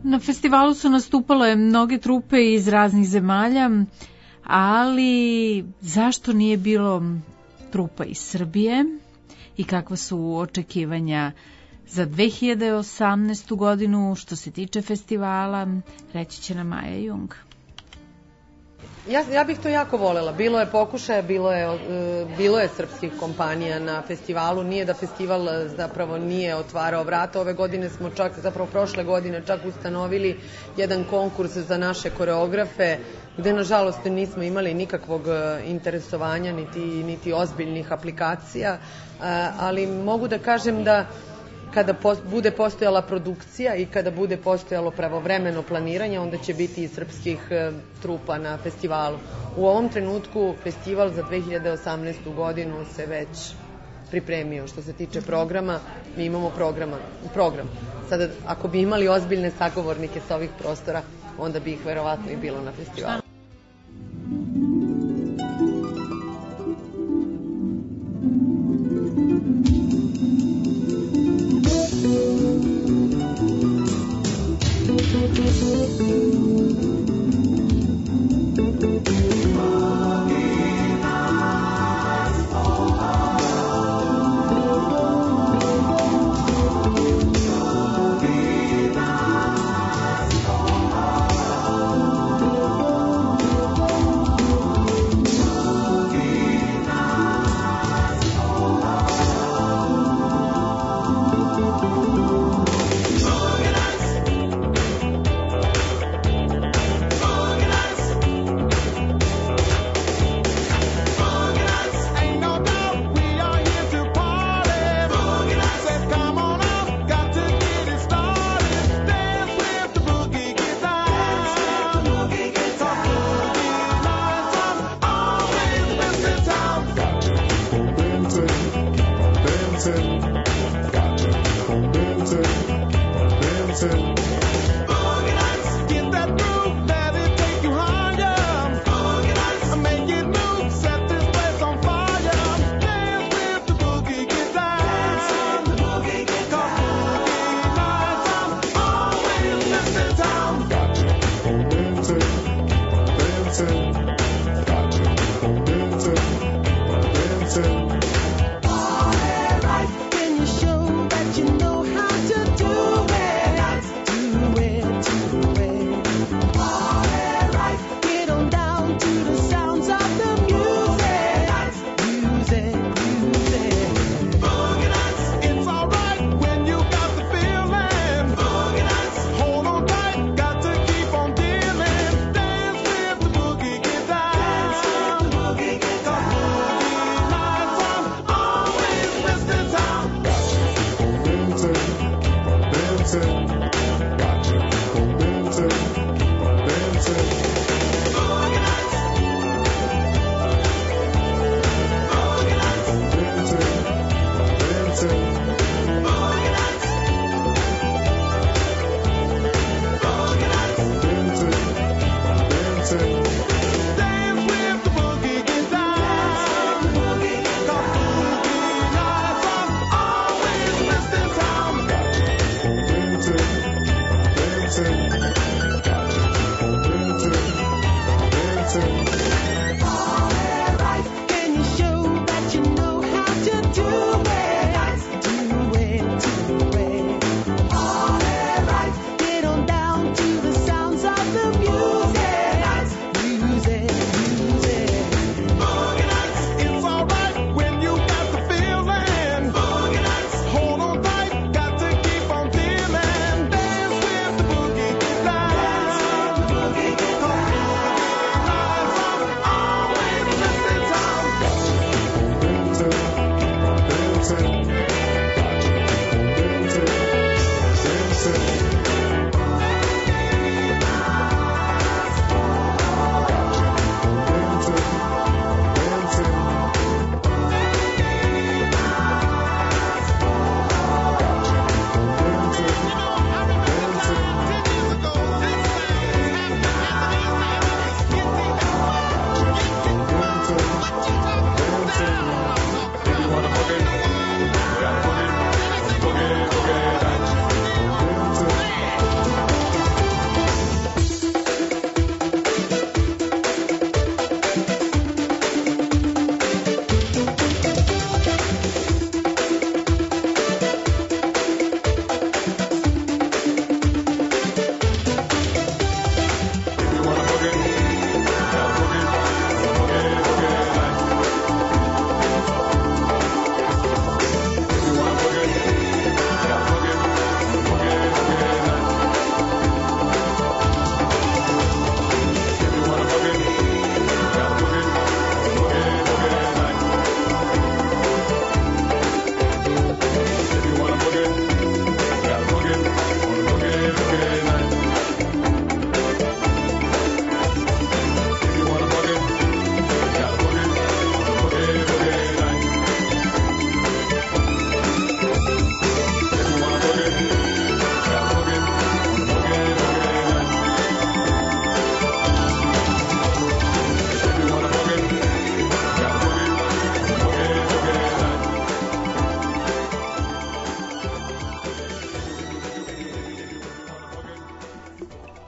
Na festivalu su nastupale mnoge trupe iz raznih zemalja, ali zašto nije bilo trupa iz Srbije i kakva su očekivanja za 2018. godinu što se tiče festivala, reći će nam Maja Jung. Ja bih to jako volela. Bilo je pokušaja, bilo je srpskih kompanija na festivalu. Nije da festival zapravo nije otvarao vrata. Ove godine smo prošle godine čak ustanovili jedan konkurs za naše koreografe, gde nažalost nismo imali nikakvog interesovanja, niti ozbiljnih aplikacija, ali mogu da kažem da kada bude postojala produkcija i kada bude postojalo pravovremeno planiranje, onda će biti i srpskih trupa na festivalu. U ovom trenutku festival za 2018. godinu se već pripremio. Što se tiče programa, mi imamo program. Sada, ako bi imali ozbiljne sagovornike sa ovih prostora, onda bi ih verovatno i bilo na festivalu.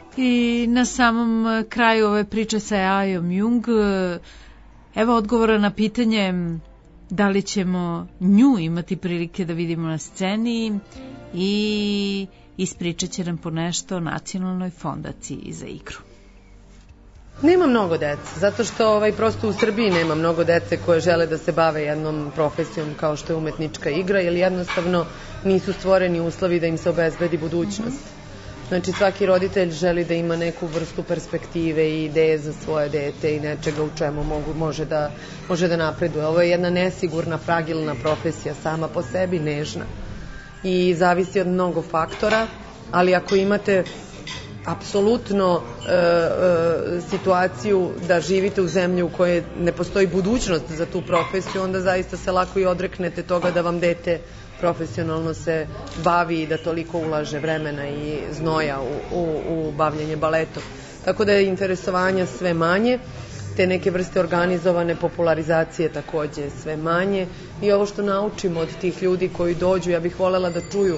I na samom kraju ove priče sa Ajom Jung, evo odgovora na pitanje da li ćemo nju imati prilike da vidimo na sceni i ispričat će nam ponešto o Nacionalnoj fondaciji za igru. Nema mnogo dece, zato što prosto u Srbiji nema mnogo dece koje žele da se bave jednom profesijom kao što je umetnička igra, jer jednostavno nisu stvoreni uslovi da im se obezbedi budućnost. Znači svaki roditelj želi da ima neku vrstu perspektive i ideje za svoje dete i nečega u čemu može da napreduje. Ovo je jedna nesigurna, fragilna profesija, sama po sebi, nežna. I zavisi od mnogo faktora, ali ako imate apsolutno situaciju da živite u zemlji u kojoj ne postoji budućnost za tu profesiju, onda zaista se lako i odreknete toga da vam dete profesionalno se bavi i da toliko ulaže vremena i znoja u bavljenje baletom. Tako da je interesovanja sve manje, te neke vrste organizovane popularizacije takođe sve manje i ovo što naučimo od tih ljudi koji dođu, ja bih voljela da čuju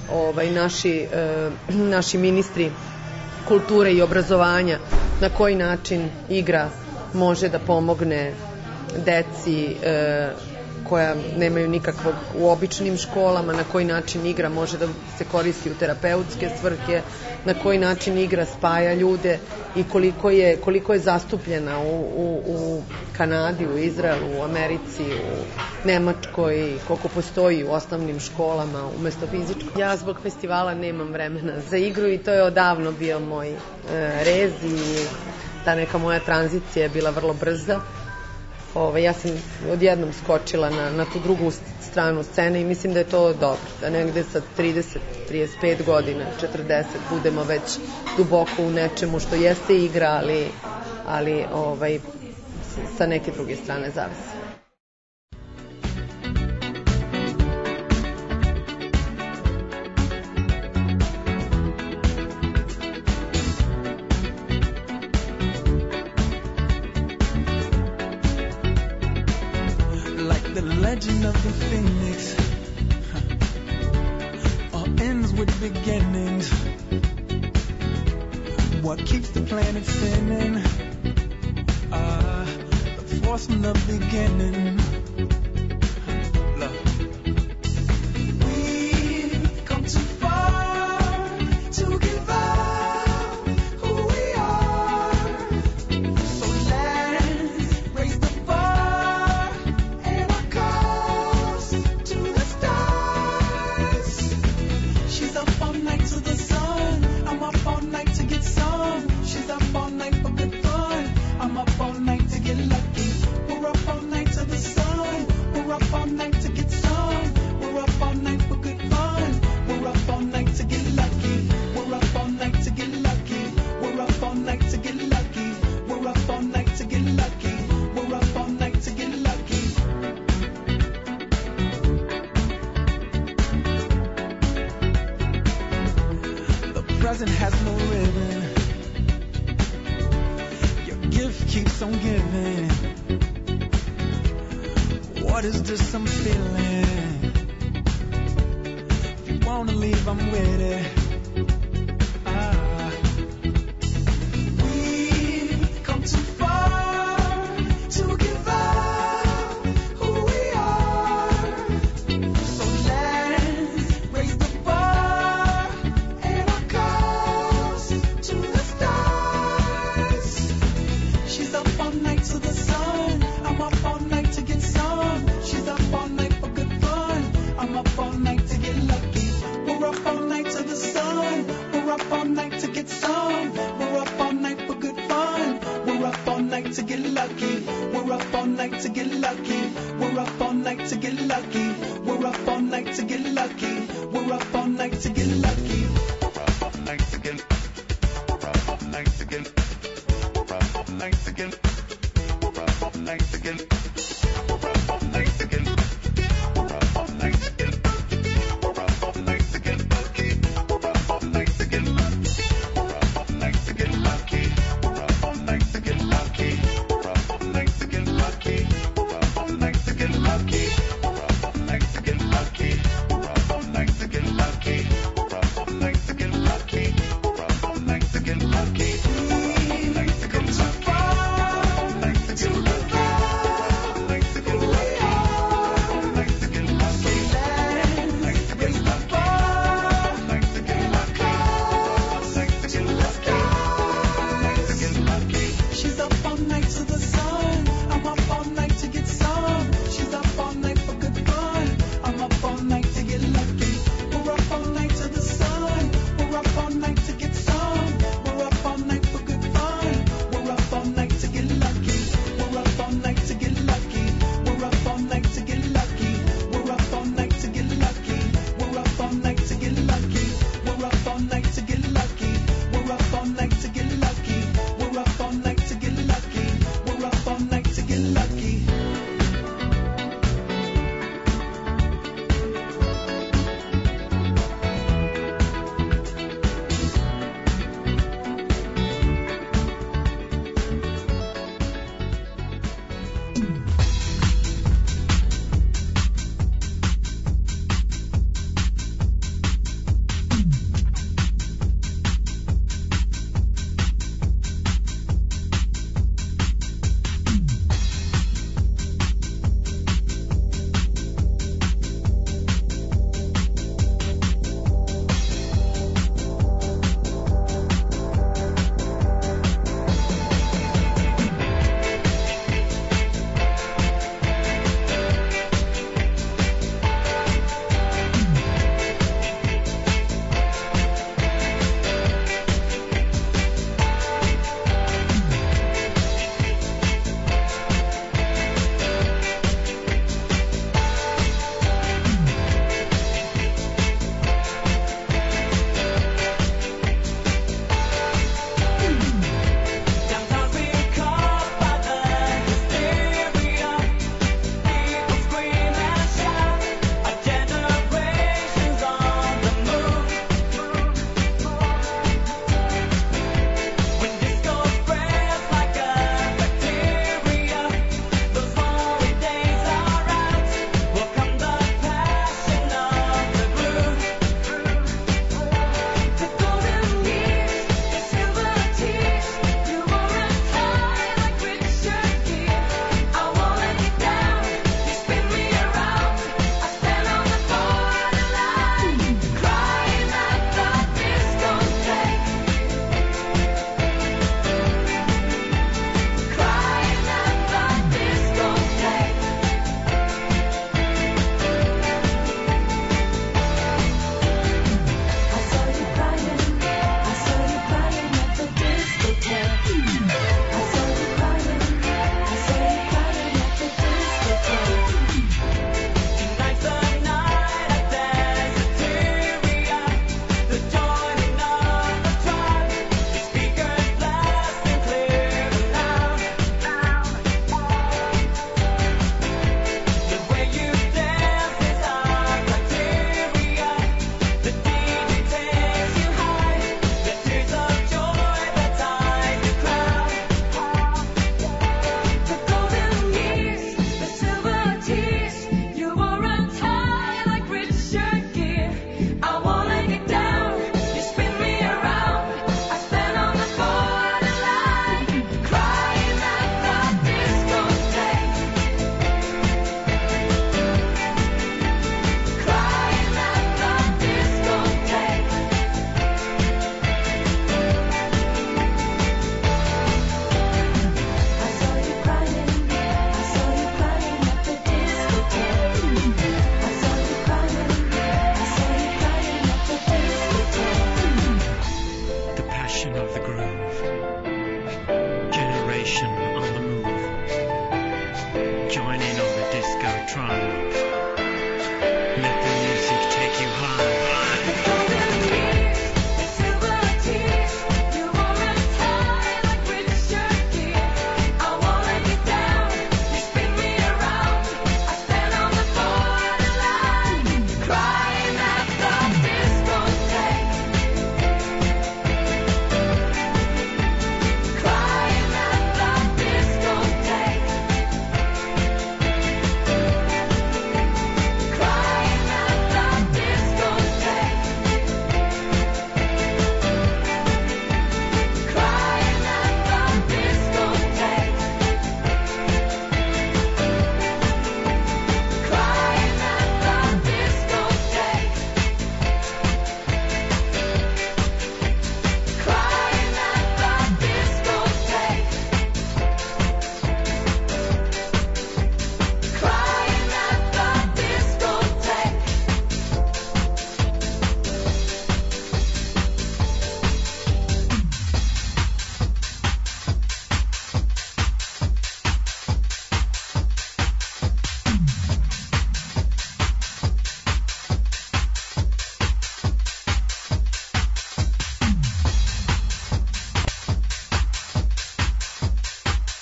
naši ministri kulture i obrazovanja na koji način igra može da pomogne deci koja nemaju nikakvog u običnim školama, na koji način igra može da se koristi u terapeutske svrhe, na koji način igra spaja ljude i koliko je zastupljena u Kanadi, u Izraelu, u Americi, u Nemačkoj, koliko postoji u osnovnim školama umesto fizičkog. Ja zbog festivala nemam vremena za igru i to je odavno bio moj rez i ta neka moja tranzicija je bila vrlo brza. Ja sam odjednom skočila na tu drugu stranu scene i mislim da je to dobro, da negde sa 30, 35 godina, 40 budemo već duboko u nečemu što jeste igra, ali sa neke druge strane zavisi. Legend of the Phoenix all ends with beginnings. What keeps the planet spinning? The force from the beginning. Look. We've come too far to give up who we are. So let's raise the bar and our cause to the stars. She's up all night to the sun. I'm up all night to get some. She's up all night for good fun. I'm up all night to get lucky. We're up all night to the sun. We're up all night to get some. We're up all night for good fun. We're up all night to get lucky. We're up all night to get lucky. We're up all night to get lucky. We're up all night to get lucky. We're up all night to get lucky. The present has no ribbon. Your gift keeps on giving. What is this I'm feeling? If you wanna leave, I'm with it. We've come too far to give up who we are. So let's raise the bar and our cause to the stars. She's up all night to the sun. I'm up all night to get some. She's up all night for good fun. I'm up all night to get lucky. We're up all night to the sun. We're up all night to get some. We're up all night for good fun. We're up all night to get lucky. We're up all night to get lucky. We're up all night to get lucky. We're up all night to get lucky. We're up all night to get lucky. We're up all night to get. We're up all night to get. We're up all night to get. We're up all night to get. We're up all night to get. We're up all night to get. We're up all night to get lucky. We're up all night to get lucky. We're up all night to get lucky. We're up all night to get lucky. We're up all night to get lucky. We're up all night to get lucky. We're up all night to get lucky. We're up all night to get lucky. We're up all night to get lucky. We're up all night to get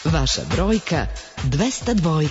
Vaša brojka 202.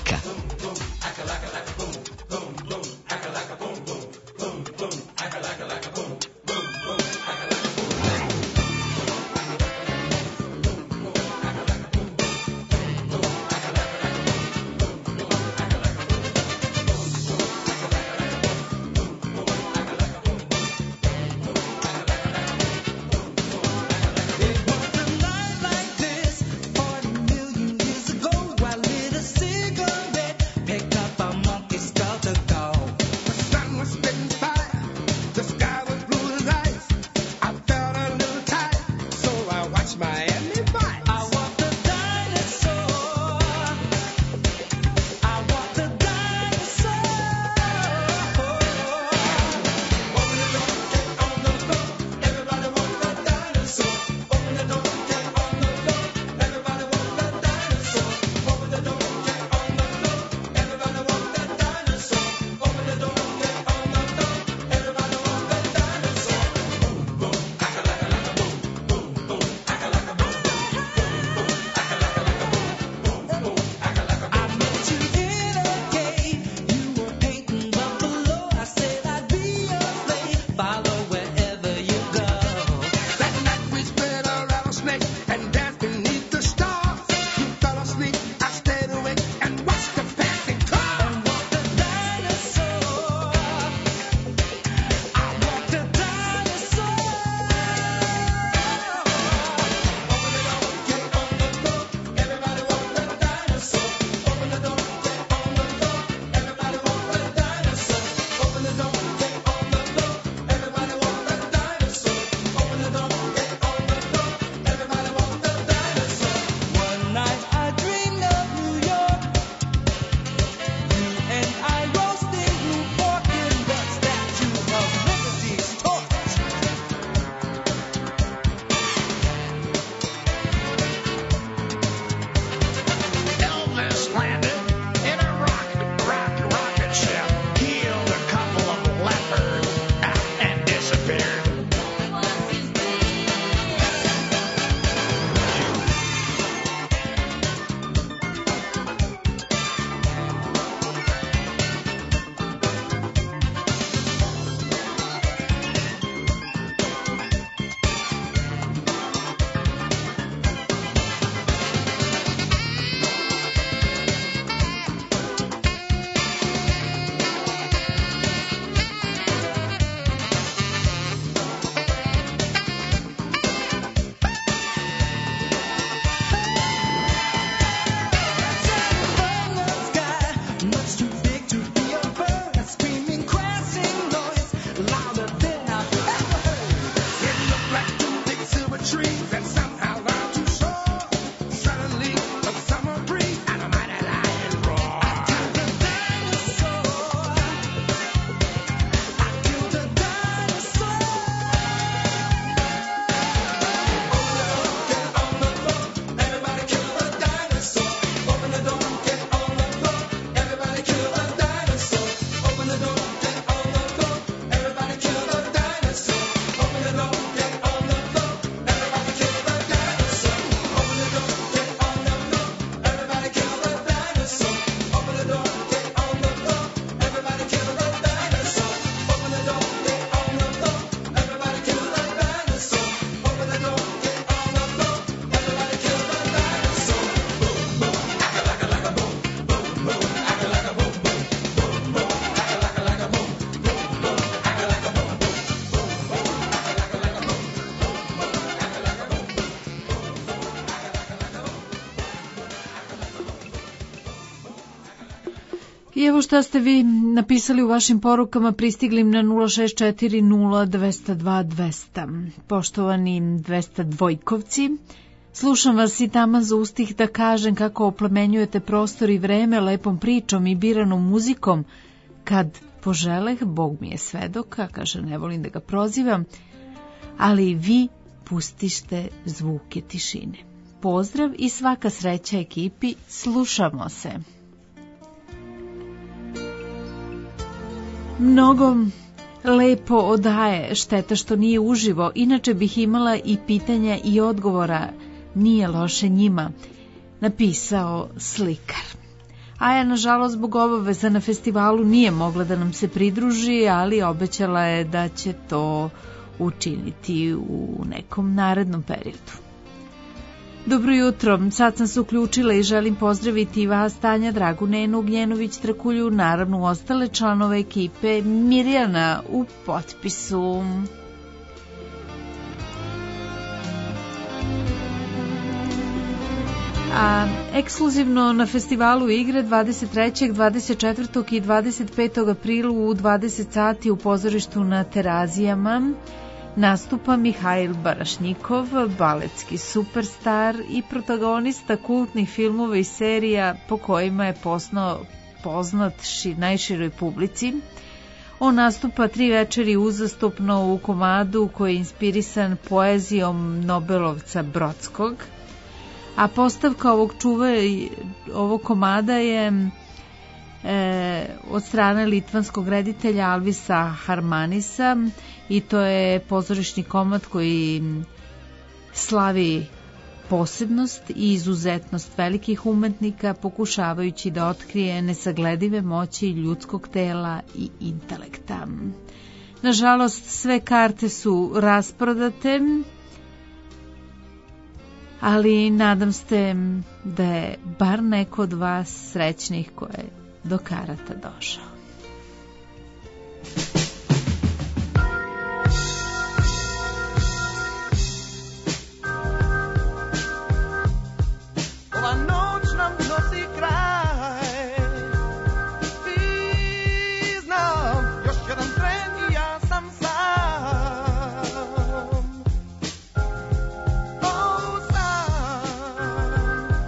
I evo šta ste vi napisali u vašim porukama pristiglim na 0640202. Poštovani 202-kovci, slušam vas i taman za ustih da kažem kako oplemenjujete prostor i vreme lepom pričom i biranom muzikom. Kad poželeh, Bog mi je svedoka, kaže, ne volim da ga prozivam, ali vi pustište zvuke tišine. Pozdrav i svaka sreća ekipi, slušamo se. Mnogo lepo odaje, šteta što nije uživo, inače bih imala i pitanja i odgovora, nije loše njima. napisao slikar. Aja, nažalost, zbog obaveza na festivalu nije mogla da nam se pridruži, ali obećala je da će to učiniti u nekom narednom periodu. Dobro jutro, sad sam se uključila i želim pozdraviti i vas, Tanja, Dragu, Nenu, Gnjenović, Trakulju, naravno ostale članove ekipe, Mirjana u potpisu. A ekskluzivno na festivalu igre 23., 24. i 25. aprilu u 20 sati u pozorištu na Terazijama nastupa Mihajl Barašnikov, baletski superstar i protagonista kultnih filmova i serija po kojima je poznat najširoj publici. On nastupa 3 večeri uzastopno u komadu koji je inspirisan poezijom Nobelovca Brodskog, a postavka ovog komada je od strane litvanskog reditelja Alvisa Harmanisa i to je pozorišni komad koji slavi posebnost i izuzetnost velikih umetnika pokušavajući da otkrije nesagledive moći ljudskog tela i intelekta. Nažalost, sve karte su rasprodate, ali nadam se da je bar neko od vas srećnih koje je do karata došao. Ova noć nam nosi kraj. Ti znam, još jedan tren i ja sam sam. O, sam.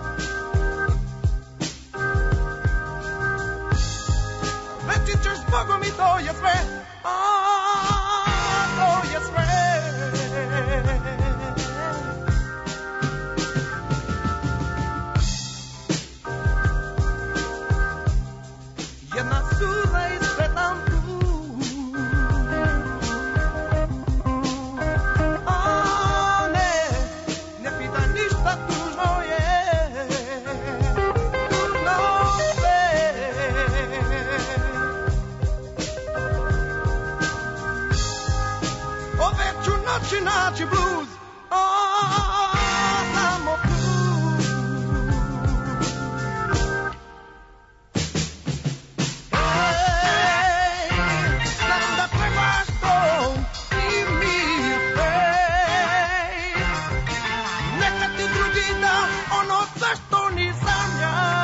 Reći ćeš Bogom i to je sve. To je sve. Jedna suza i sretan put. O ne, ne pita ništa, tužno je. Tužno sve. Ove ću noći naći bluz. Samo bluz. Znam da trebaš to i mir, neka ti drugi da ono zašto nisam ja.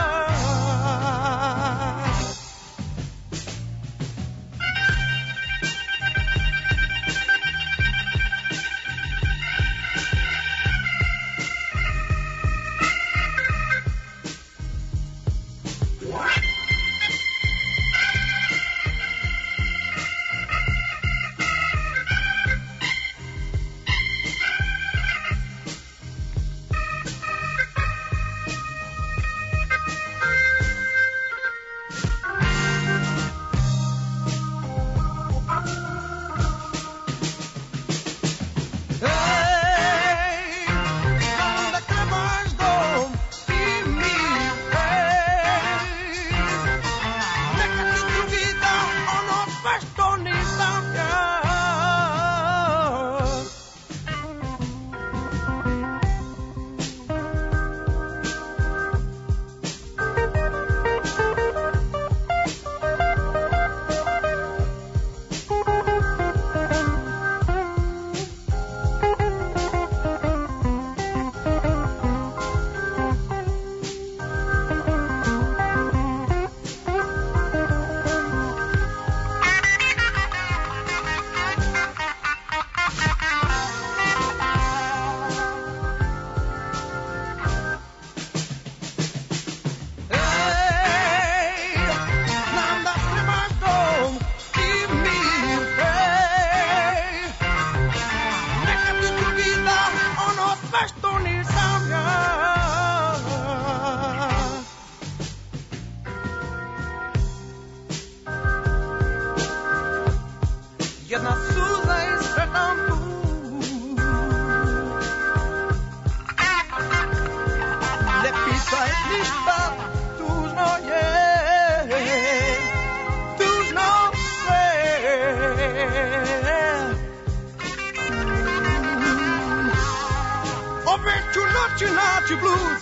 you blues.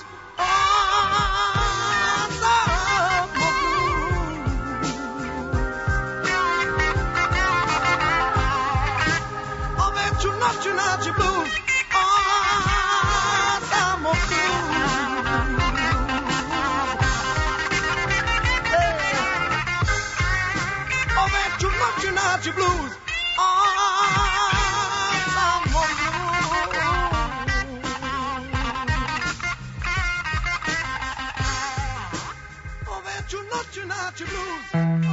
Not your blues. I'm a oh, man, you not your blues. I'm a oh, man, you not your blues.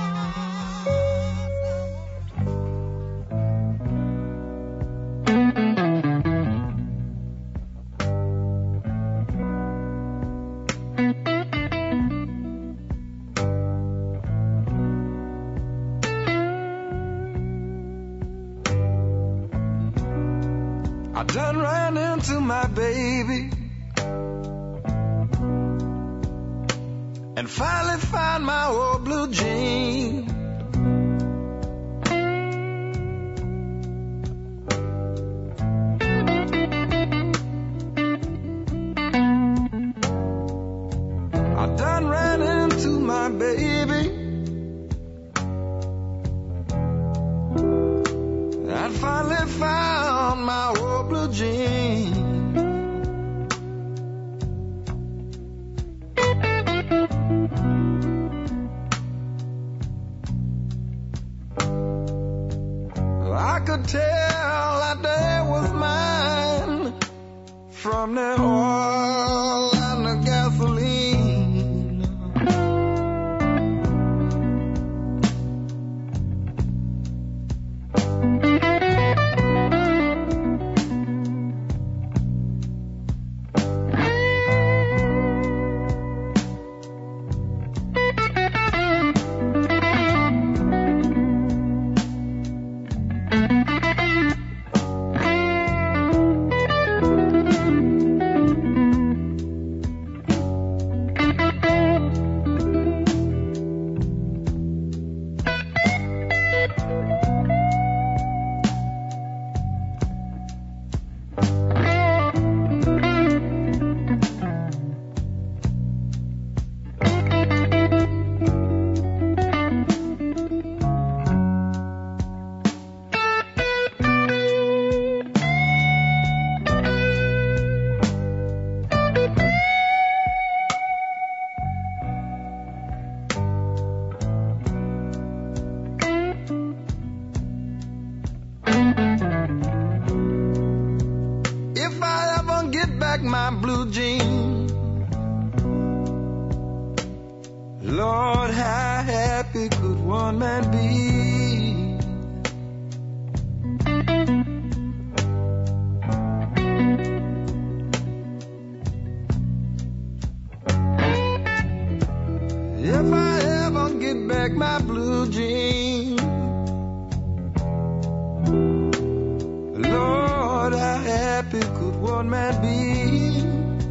Done ran into my baby and finally found my old blue jean. I done ran into my baby and finally found my old blue jean. I could tell that day was mine from the oil and the gasoline. If I ever get back my blue jeans, Lord, how happy could one man be? If I ever get back my blue jeans, Lord, how happy could one man be?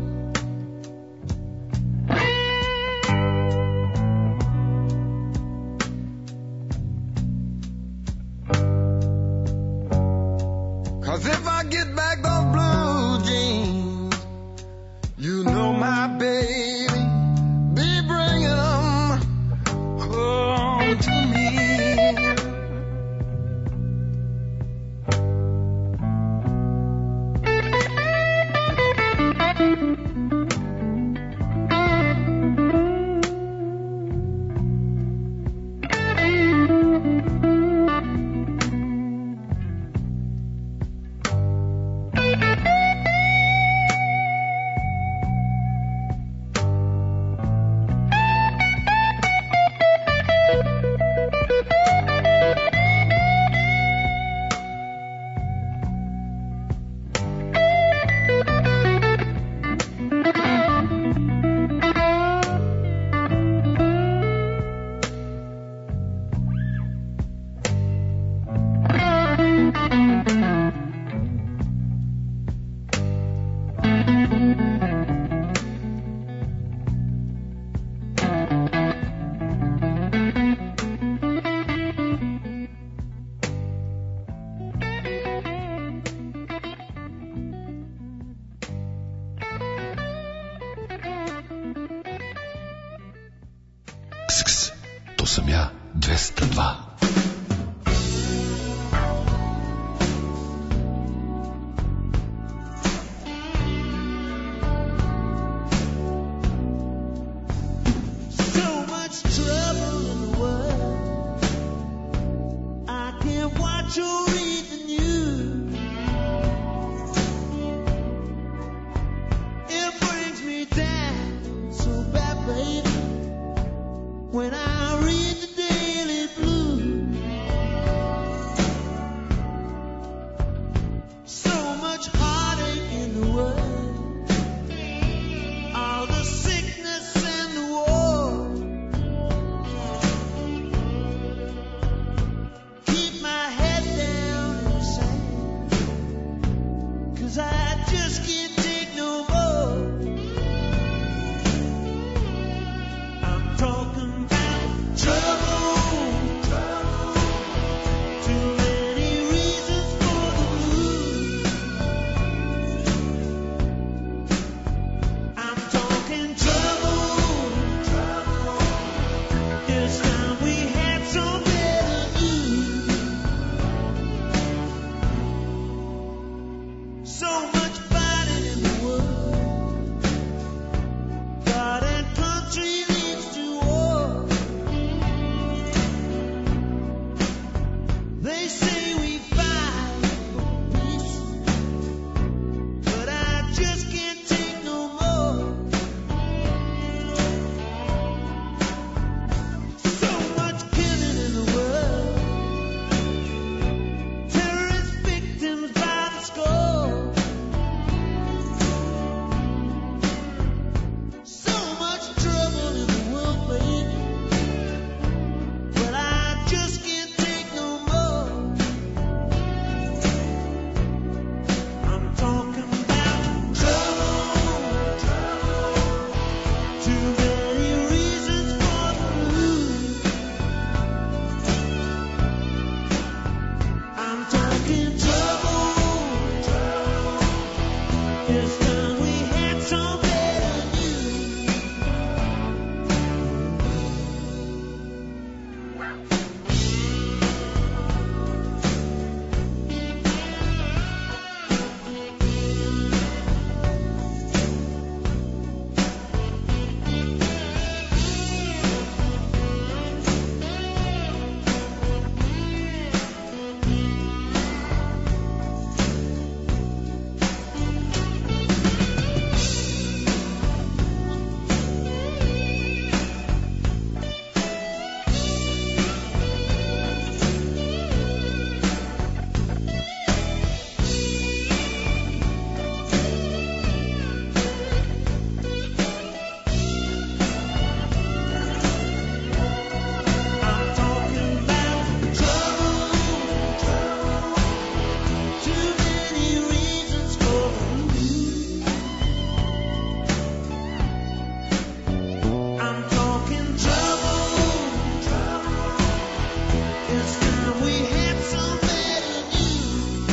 Cause if I get back those blue jeans, you know my baby be bringing them home to me. sam ja 202. So much trouble in the world. I can't watch or read the news. It brings me down so bad, baby, when I read the Daily Blues. So much heartache in the world. All the sickness and the war. Keep my head down and sand, 'cause I just can't take no more. I'm talking about trouble. Too many reasons for the blues. I'm talking trouble. This time we had some better news. So much fighting in the world. God and country leads to war. They say we fight for peace, but I just can't take no more. So much killing in the world. Terrorist victims by the score. So much trouble in the world, baby, but I just can't take no more. I'm talking about trouble. Too many reasons for the blues. I'm talking trouble. This time we had some better news. I'm talking about trouble. Too many reasons for the blues. I'm talking trouble. This time we had some better news.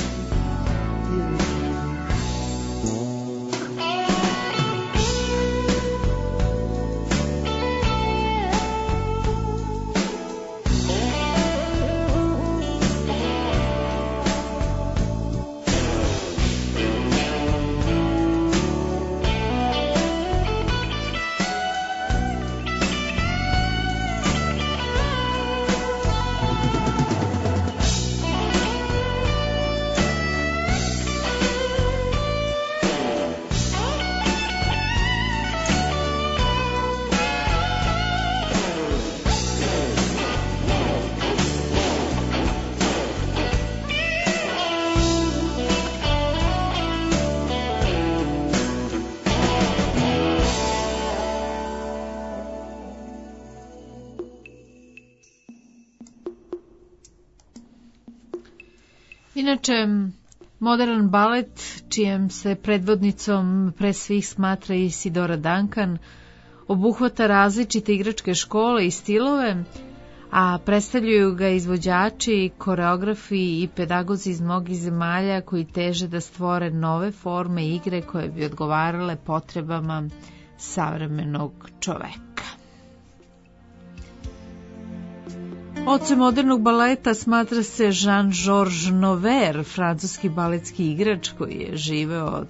Inače, modern balet, čijem se predvodnicom pre svih smatra Isidora Duncan, obuhvata različite igračke škole i stilove, a predstavljaju ga izvođači, koreografi i pedagozi iz mnogih zemalja koji teže da stvore nove forme igre koje bi odgovarale potrebama savremenog čoveka. Ocem modernog baleta smatra se Jean-Georges Noverre, francuski baletski igrač koji je živeo od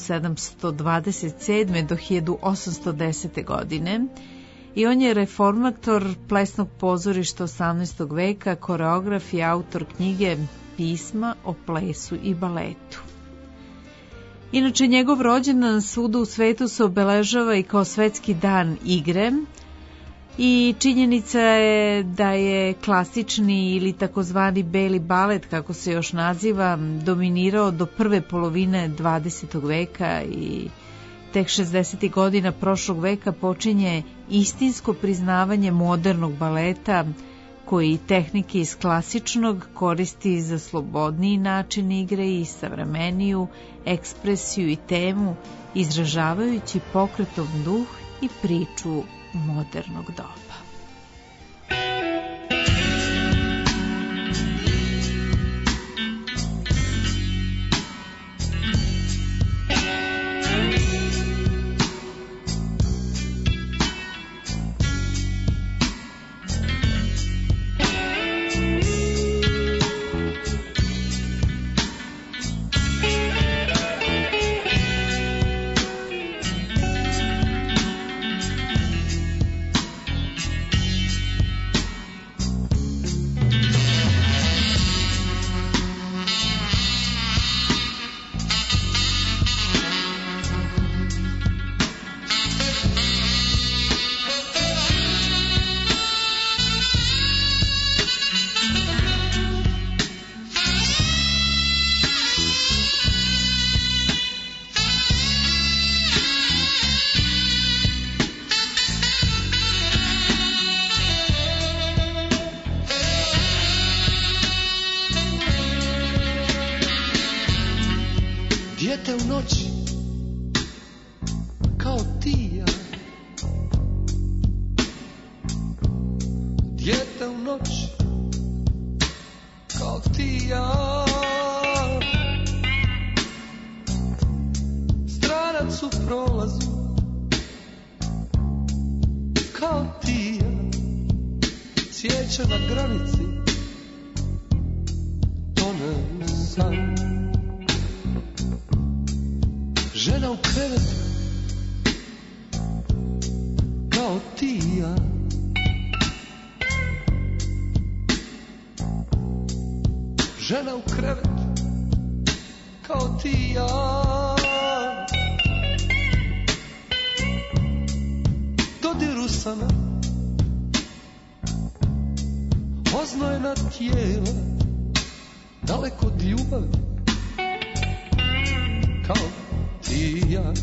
1727. do 1810. godine i on je reformator plesnog pozorišta 18. veka, koreograf i autor knjige Pisma o plesu i baletu. Inače, njegov rođendan svuda u svetu se obeležava i kao svetski dan igre, i činjenica je da je klasični ili takozvani beli balet, kako se još naziva, dominirao do prve polovine 20. veka i tek 60. godina prošlog veka počinje istinsko priznavanje modernog baleta, koji tehnike iz klasičnog koristi za slobodniji način igre i savremeniju ekspresiju i temu, izražavajući pokretom duh i priču modernog doba. Dijete u noći, kao ti i ja. Dijete u noći, kao ti i ja. Stranac u prolazu, kao ti i ja. Cvijeće na granici, tone u san. Žena u krevetu, kao ti i ja. Žena u krevetu, kao ti i ja. Dodir usana, oznojena tijela, daleko od ljubavi, kao ti i ja.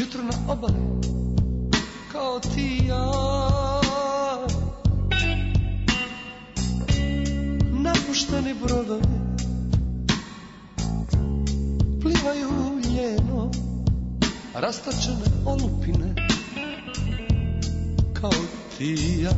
jutro na obali, kao ti i ja. Napušteni brodovi plivaju ljeno, rastačene olupine, kao ti i ja.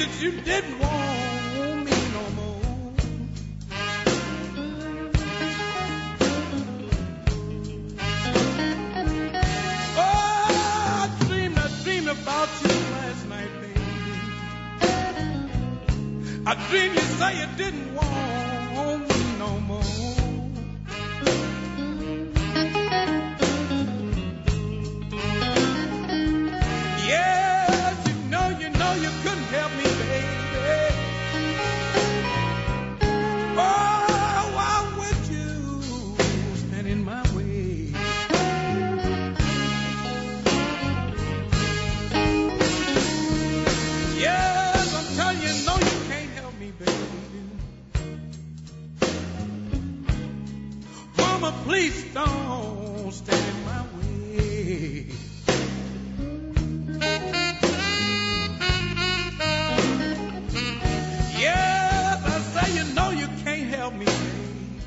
that you didn't want me no more. Oh, I dreamed about you last night, baby. I dreamed you say you didn't want me no more. Yes, you know you couldn't help me, baby. Oh, why would you stand in my way? Yes, I'm telling you, no, you can't help me, baby. Mama, please don't stand in my way. Yes, I say you know you can't help me, baby.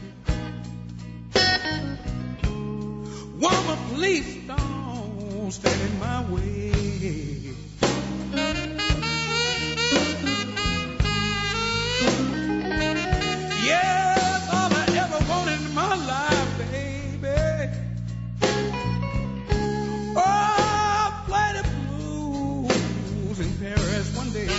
Woman, please don't stand in my way. Yes, all I ever wanted in my life, baby. Oh, I played the blues in Paris one day.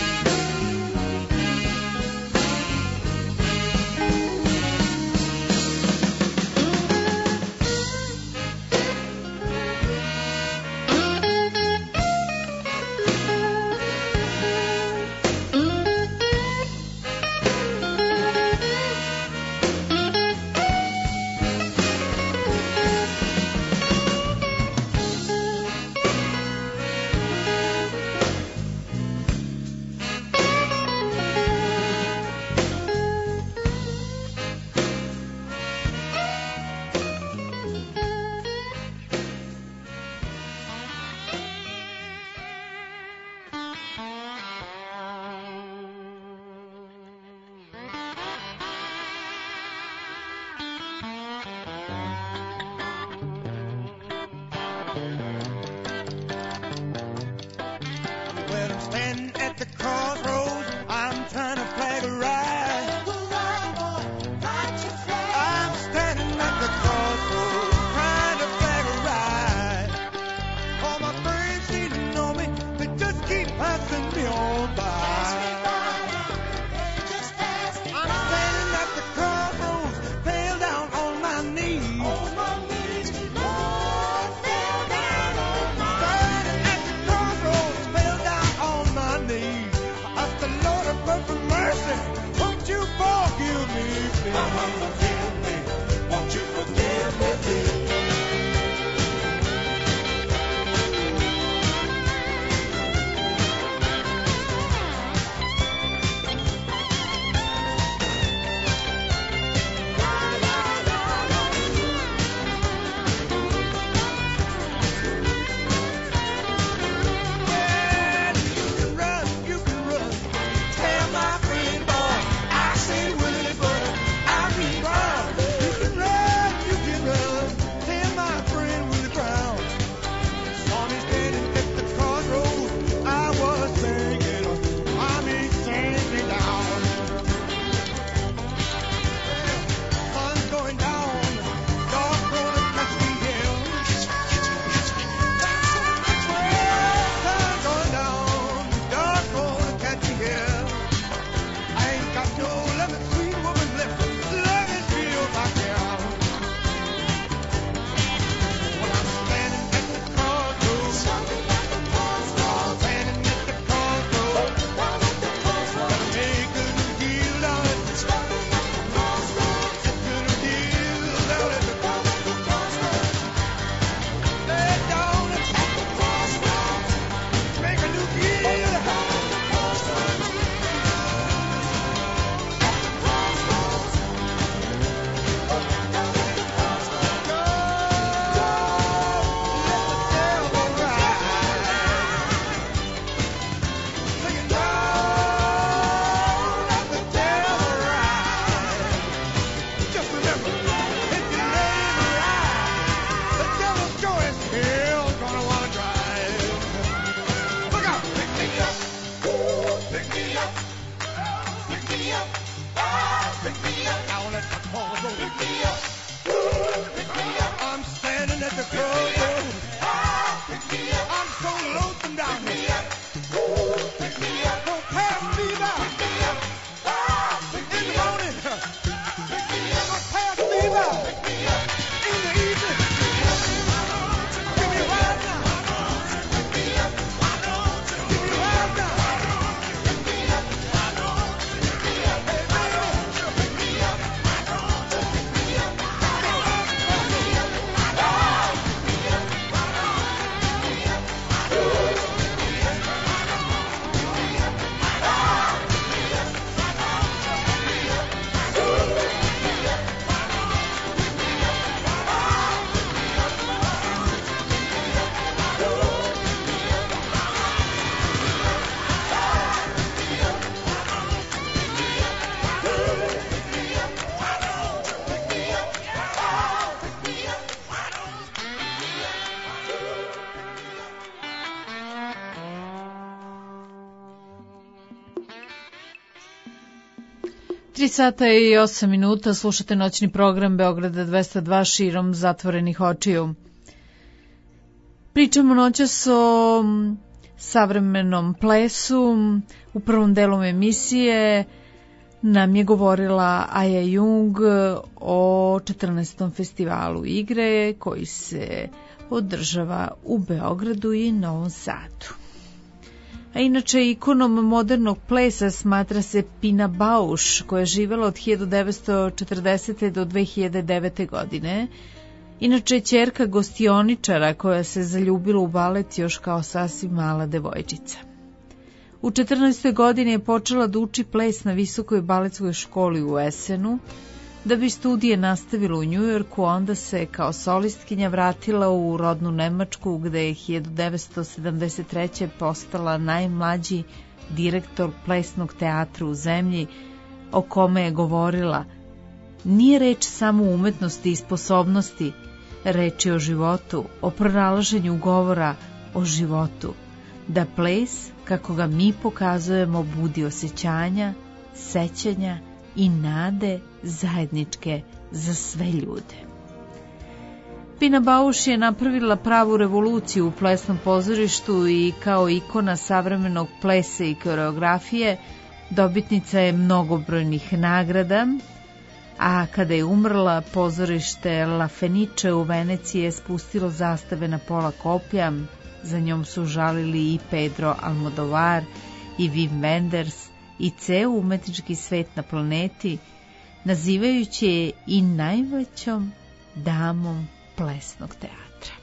3 sata i 8 minuta, slušate noćni program Beograda 202 širom zatvorenih očiju. Pričamo noćas o savremenom plesu. U prvom delu emisije nam je govorila Aja Jung o 14. festivalu igre koji se održava u Beogradu i Novom Sadu. A inače, ikonom modernog plesa smatra se Pina Bausch, koja je živjela od 1940. do 2009. godine. Inače, ćerka gostioničara koja se zaljubila u balet još kao sasvim mala devojčica. U 14. godini je počela da uči ples na visokoj baletskoj školi u Essenu, da bi studije nastavila u Njujorku, onda se kao solistkinja vratila u rodnu Nemačku, gde je 1973. postala najmlađi direktor plesnog teatra u zemlji, o kome je govorila: nije reč samo o umetnosti i sposobnosti, reč je o životu, o pronalaženju govora o životu, da ples, kako ga mi pokazujemo, budi osjećanja, sećanja i nade zajedničke za sve ljude. Pina Bausch je napravila pravu revoluciju u plesnom pozorištu i kao ikona savremenog plesa i koreografije dobitnica je mnogobrojnih nagrada, a kada je umrla, pozorište La Fenice u Veneciji je spustilo zastave na pola koplja. Za njom su žalili i Pedro Almodovar i Wim Wenders i ceo umetnički svet na planeti, nazivajući je i najvećom damom plesnog teatra.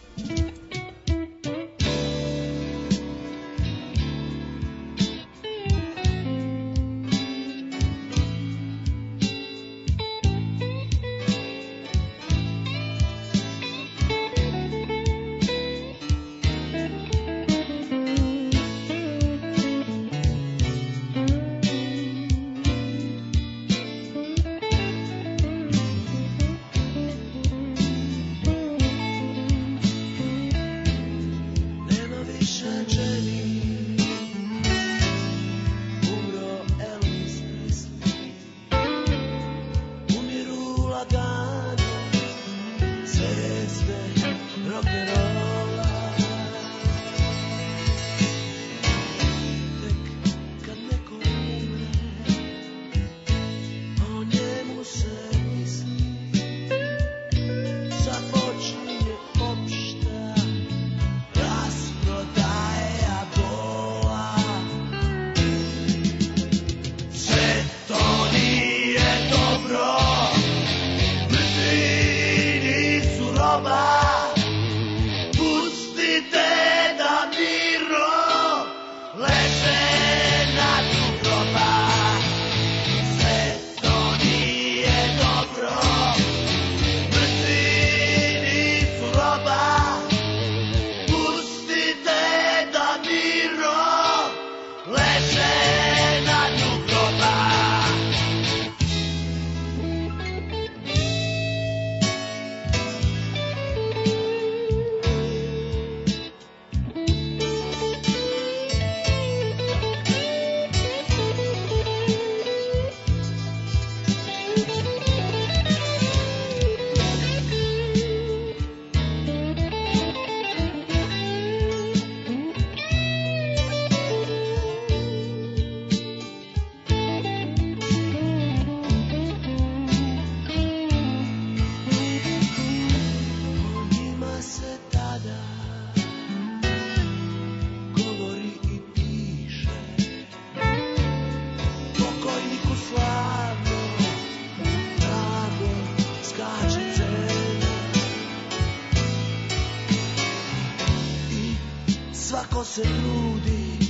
Svako se trudi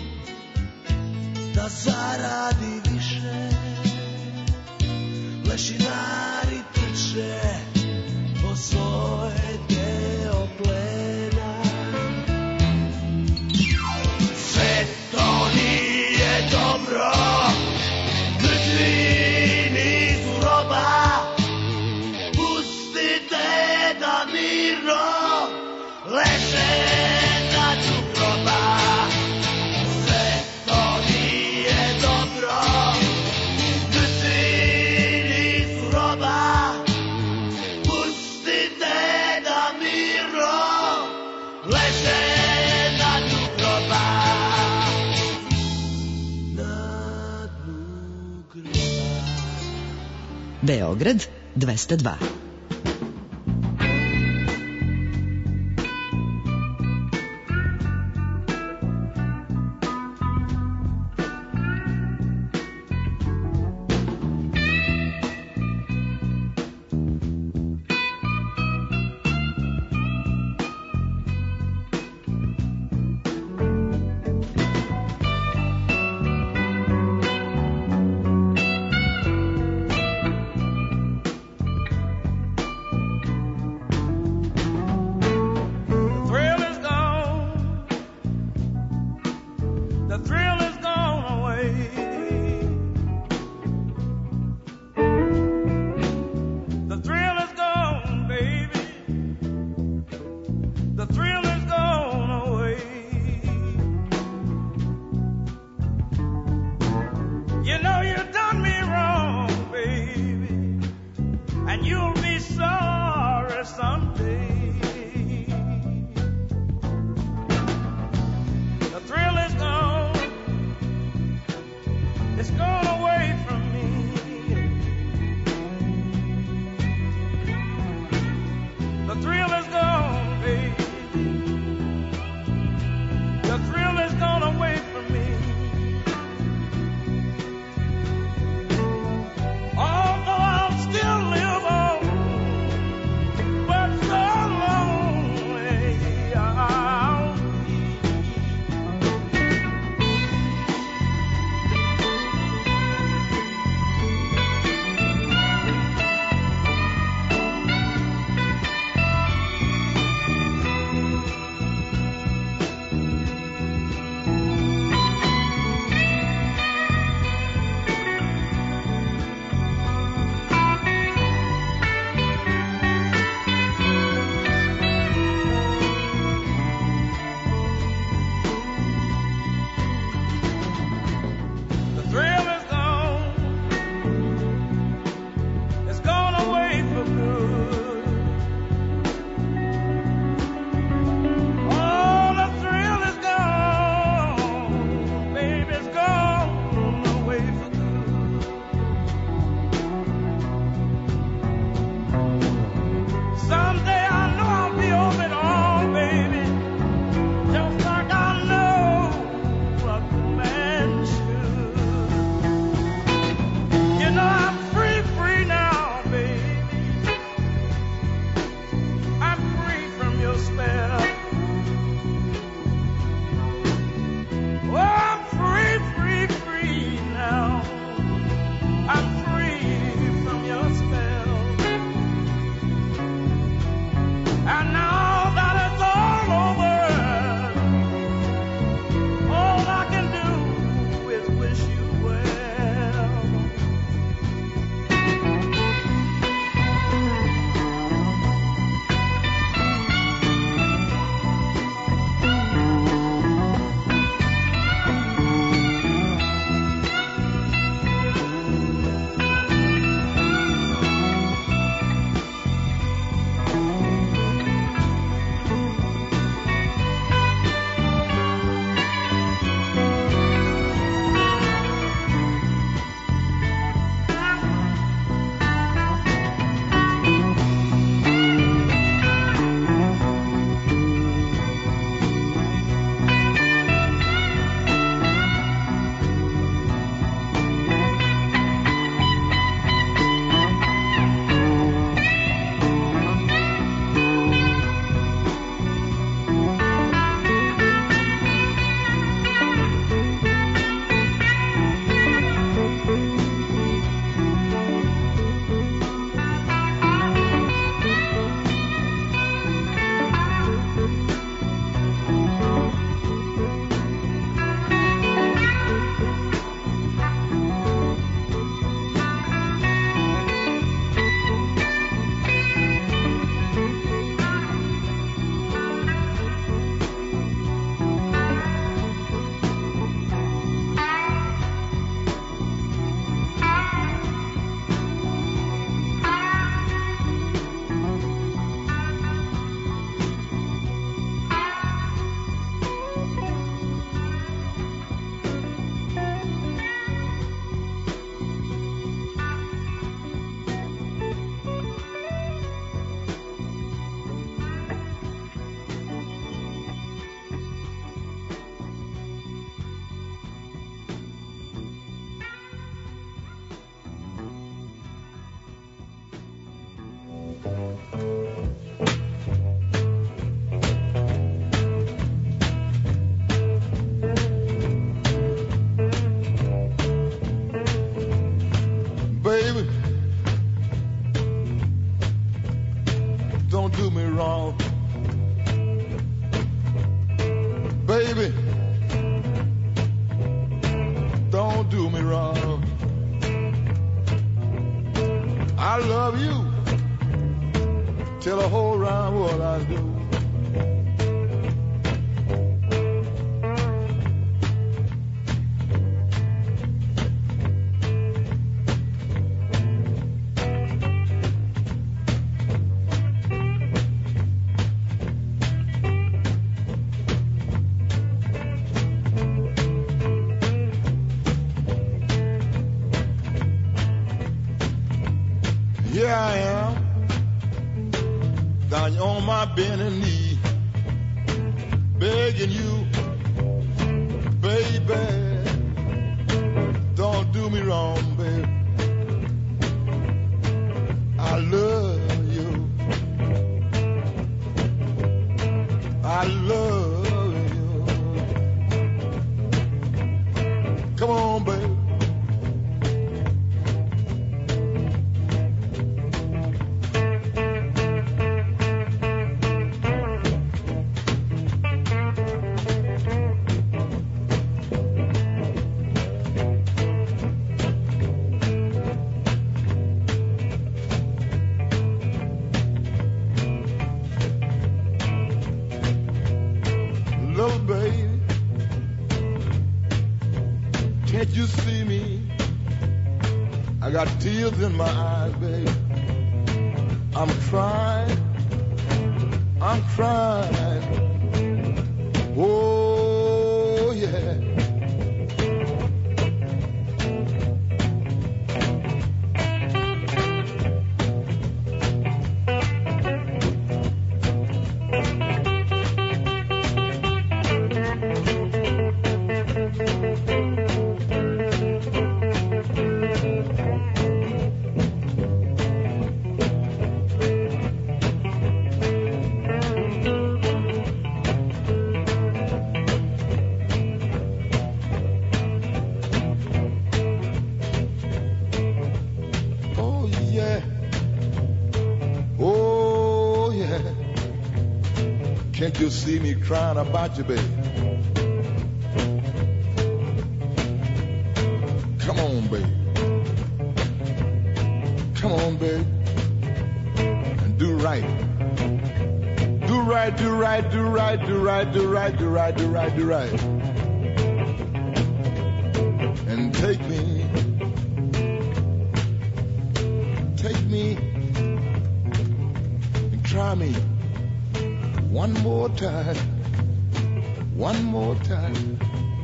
da zaradi više, lešinari trče po svoje deo plena. Sve to nije dobro, mrtvi nisu roba, pustite da mirno leže na dnu groba. Sve to nije dobro, mrtvi leže na dnu groba. Na dnu groba. Beograd 202. what I do. Here I am, down on my bending knee, begging you, baby, don't do me wrong, baby. I love you. I love you. Come on, baby. Little baby, can't you see me? I got tears in my eyes, baby. I'm crying, I'm crying. Oh, yeah. Oh, yeah. Oh, yeah. Can't you see me crying about you, baby? Come on, baby. Come on, baby. And do right. Do right, do right, do right, do right, do right, do right, do right, do right. And take me and try me one more time. One more time.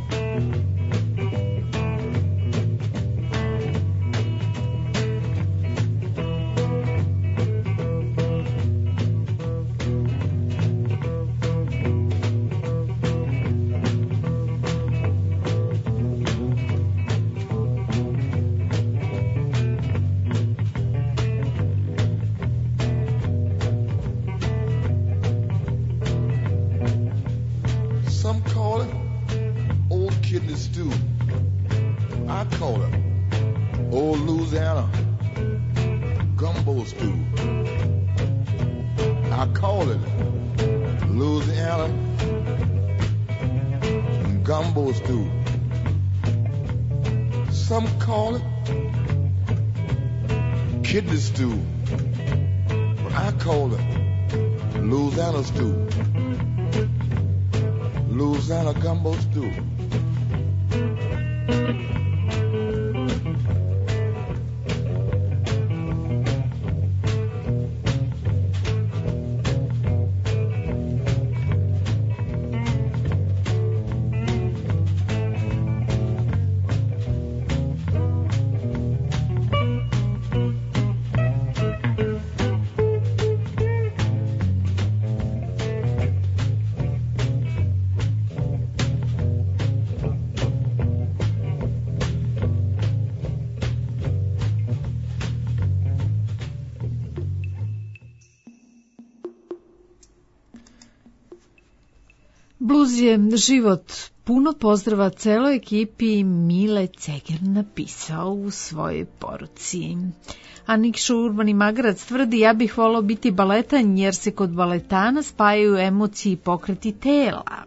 Some call it old kidney stew. I call it old Louisiana gumbo stew. I call it Louisiana gumbo stew. Some call it kidney stew. But I call it Louisiana stew. Louisiana gumbo stew. Bluz je život. Puno pozdrava celoj ekipi, Mile Ceger napisao u svojoj poruci. A Nikša Urbani Magarac tvrdi: ja bih volao biti baletan jer se kod baletana spajaju emocije i pokreti tela.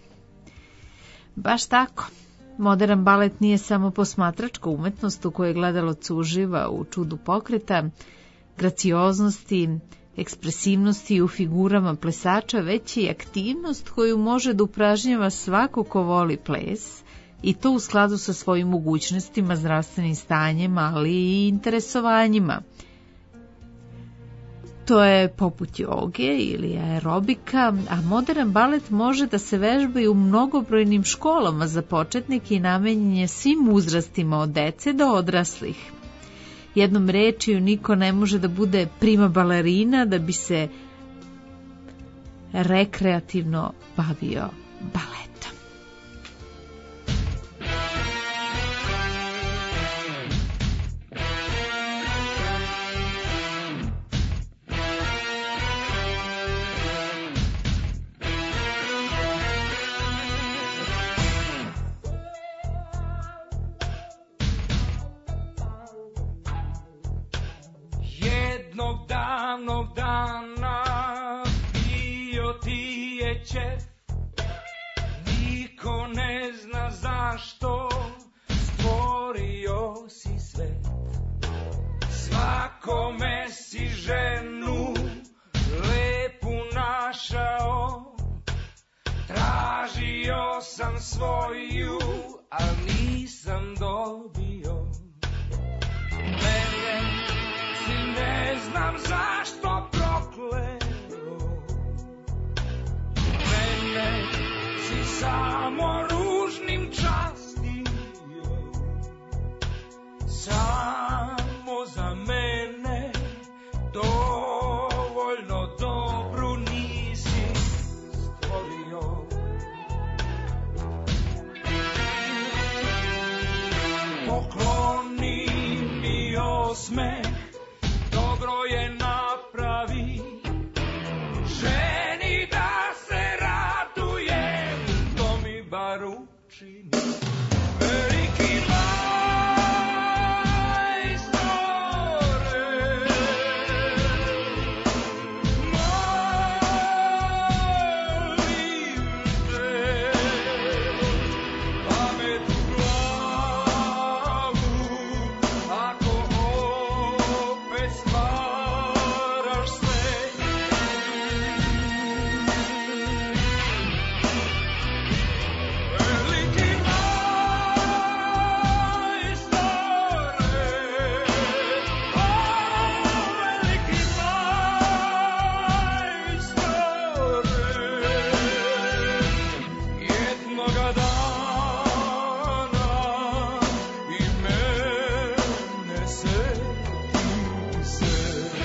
Baš tako. Modern balet nije samo posmatračka umetnost u kojoj gledalac uživa u čudu pokreta, gracioznosti, ekspresivnosti u figurama plesača, već i aktivnost koju može da upražnjava svako ko voli ples, i to u skladu sa svojim mogućnostima, zdravstvenim stanjem, ali i interesovanjima. To je poput joge ili aerobika, a modern balet može da se vežba i u mnogobrojnim školama za početnike i namenjen je svim uzrastima od dece do odraslih. Jednom rečju, niko ne može da bude prima balerina da bi se rekreativno bavio baletom. Jednog davnog dana bio ti je ćef, niko ne zna zašto, stvorio si svet. Svakome si ženu lepu našao, tražio sam svoju, al nisam dobio. Mene ne znam zašto prokleo, mene si samo ružnim častio, samo za mene dovoljno dobru nisi stvorio. Pokloni mi osmeh, dobro je napravi, ženi da se radujem, to mi bar učini. Veliki majstore, molim te, pamet u glavu, ako opet stvaraš sve. Veliki majstore, o veliki majstore, jednoga dana i mene seti se.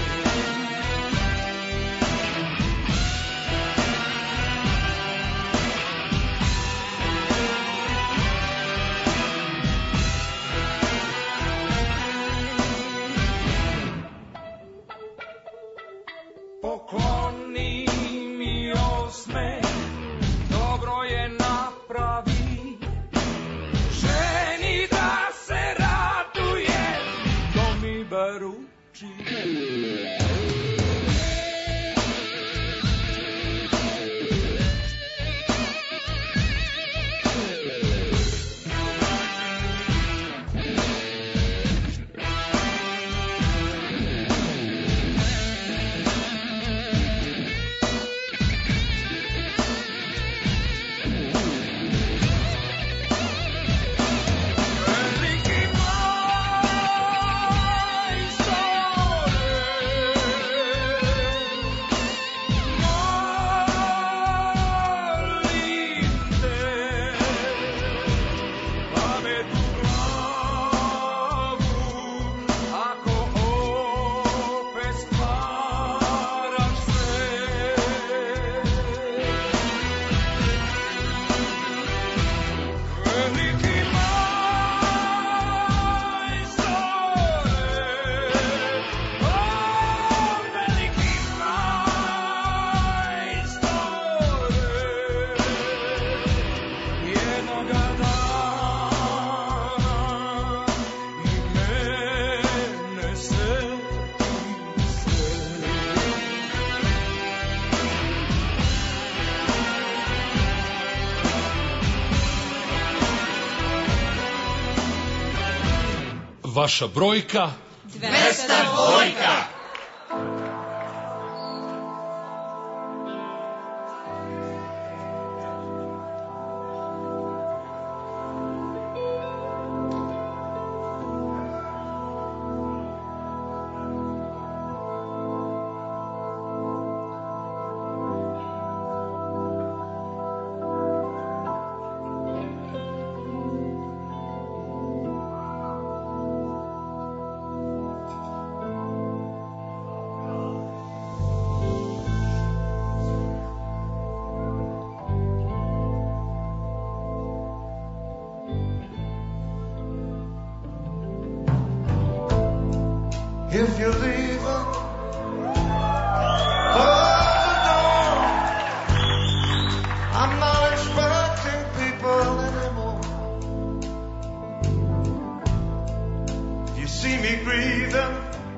Pokloni mi osmeh, dobro je napravi, ženi da se radujem, to mi bar učini. Veliki Vaša brojka 202. if you're leaving, close the door. I'm not expecting people anymore. If you see me grieving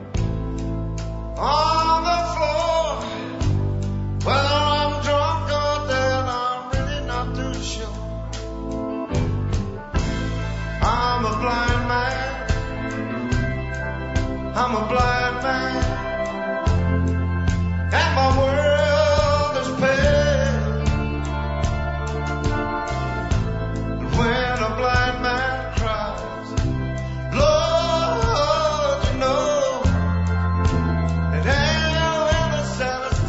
on the floor, whether I'm drunk or dead, I'm really not too sure. I'm a blind man. I'm a blind man, and my world is pale. And when a blind man cries, Lord, you know, it ain't in the saddest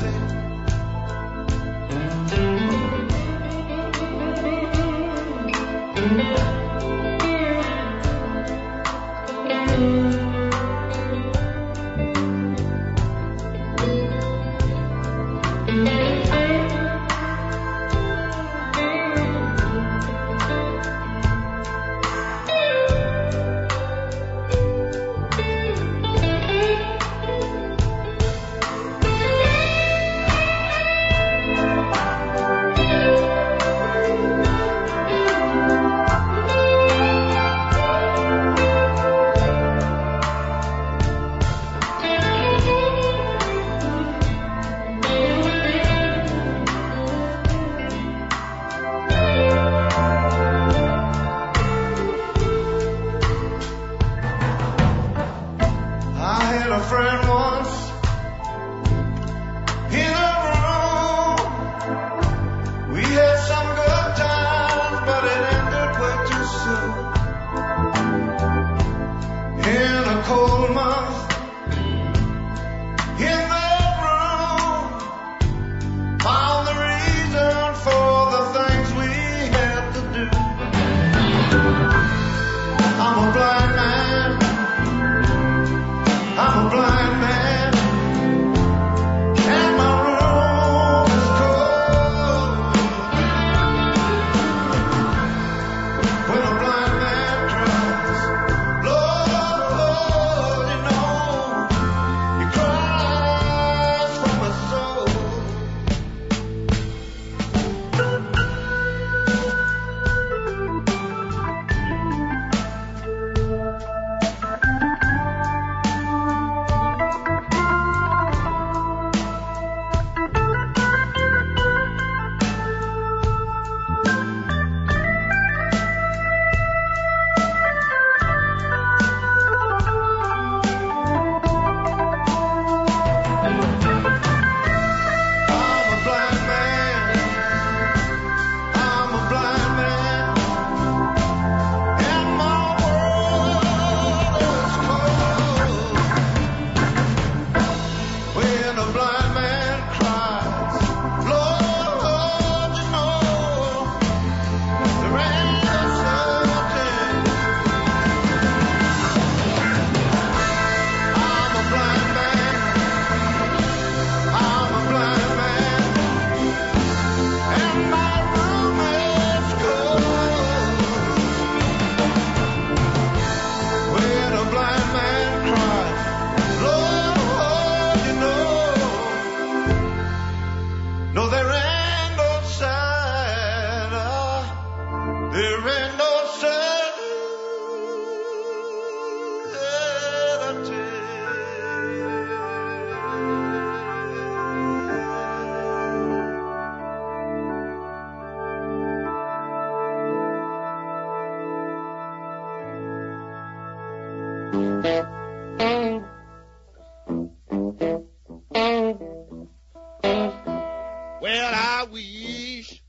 Well, I wish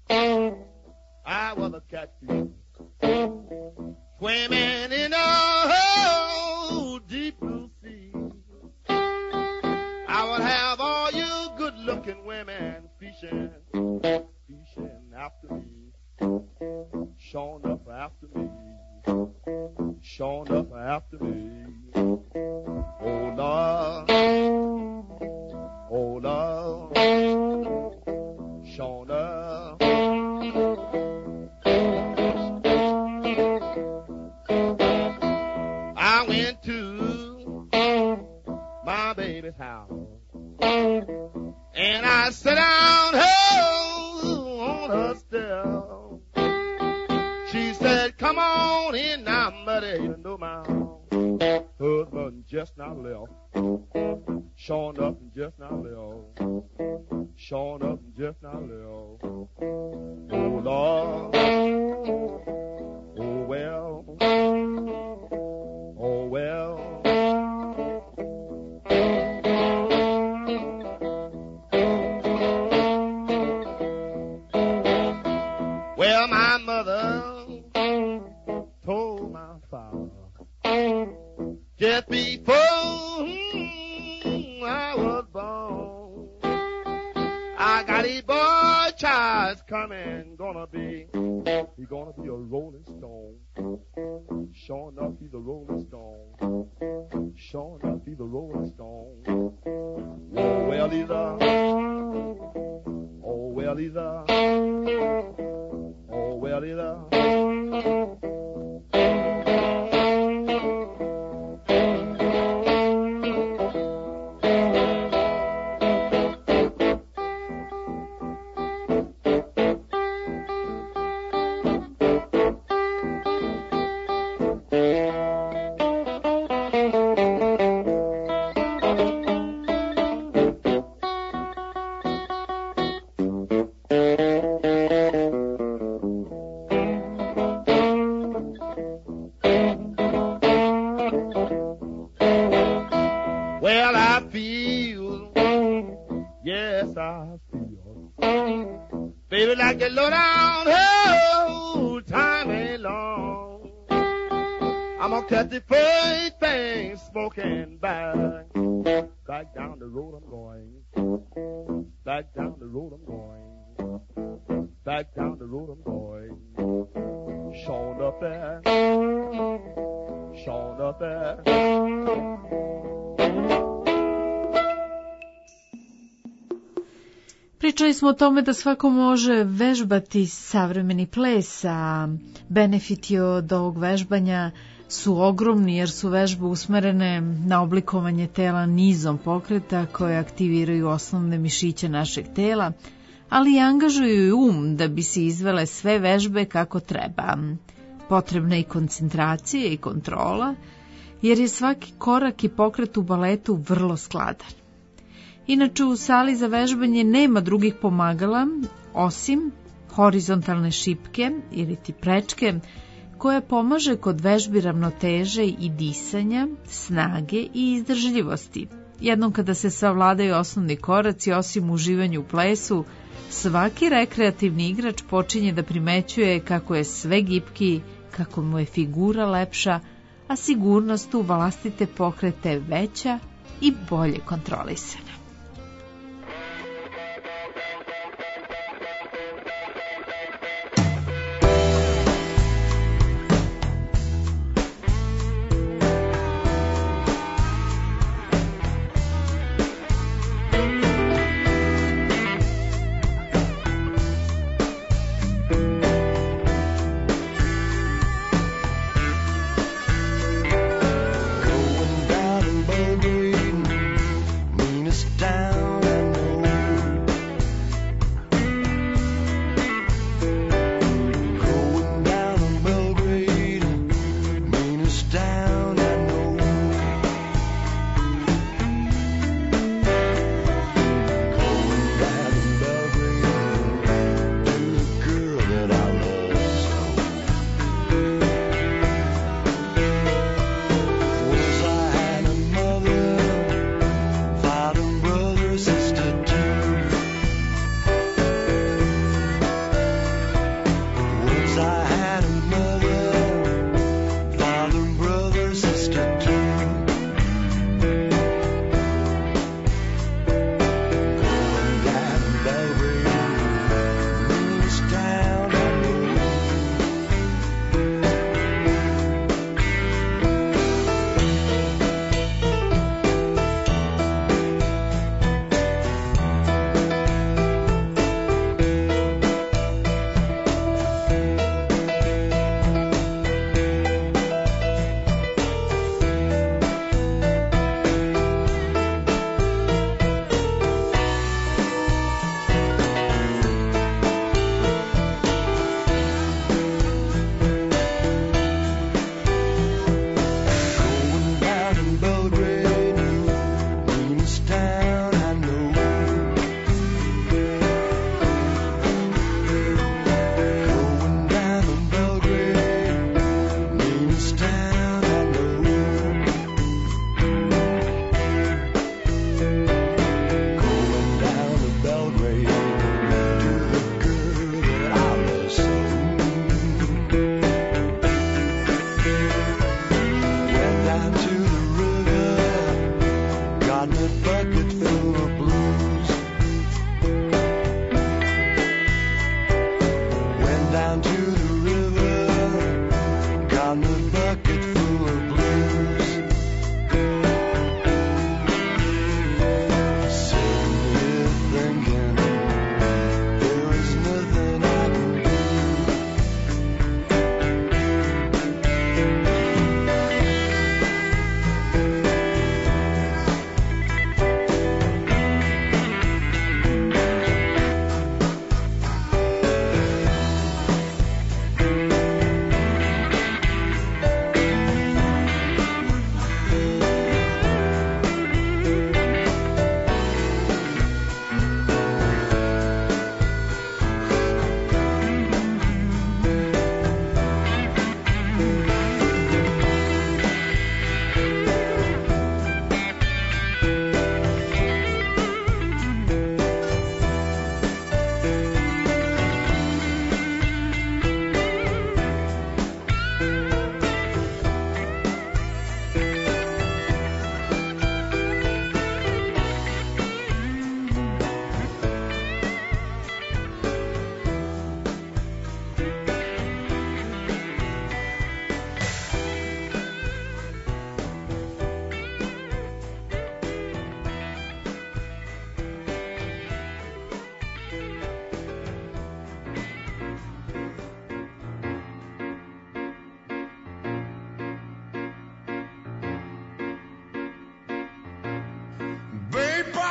I was a catfish swimming in a deep blue sea. I would have all you good-looking women fishing after me, showing up after me, showing up after me. Oh Lord, oh Lord, showing up. I went to sit down on her step. She said, come on in now, buddy, you know my husband just now left. Showing up and just now left. Showing up and just now left. Oh, Lord. Oh, well. Oh, well. Well, my mother told my father just before I was born, I got a boy child coming, he's gonna be a rolling stone. Sure enough, he's a rolling stone. Sure enough, he's a rolling stone. Oh, well, he's a, oh, well, he's a, oh, well, he's a. Well, I feel, yes, I feel, baby, like a low down, oh, time ain't long. I'm gonna cut the first thing smoking back down the road I'm going, back down the road I'm going, back down the road I'm going, showing up there, showing up there. Pričali smo o tome da svako može vežbati savremeni ples, a benefiti od ovog vežbanja su ogromni jer su vežbe usmerene na oblikovanje tela nizom pokreta koje aktiviraju osnovne mišiće našeg tela, ali i angažuju i da bi se izvele sve vežbe kako treba. Potrebna je i koncentracija i kontrola, jer je svaki korak i pokret u baletu vrlo skladan. Inače, u sali za vežbanje nema drugih pomagala, osim horizontalne šipke ili ti prečke, koja pomaže kod vežbi ravnoteže i disanja, snage i izdržljivosti. Jednom kada se savladaju osnovni koraci, osim uživanju u plesu, svaki rekreativni igrač počinje da primećuje kako je sve gibki, kako mu je figura lepša, a sigurnost u vlastite pokrete veća i bolje kontrolisana.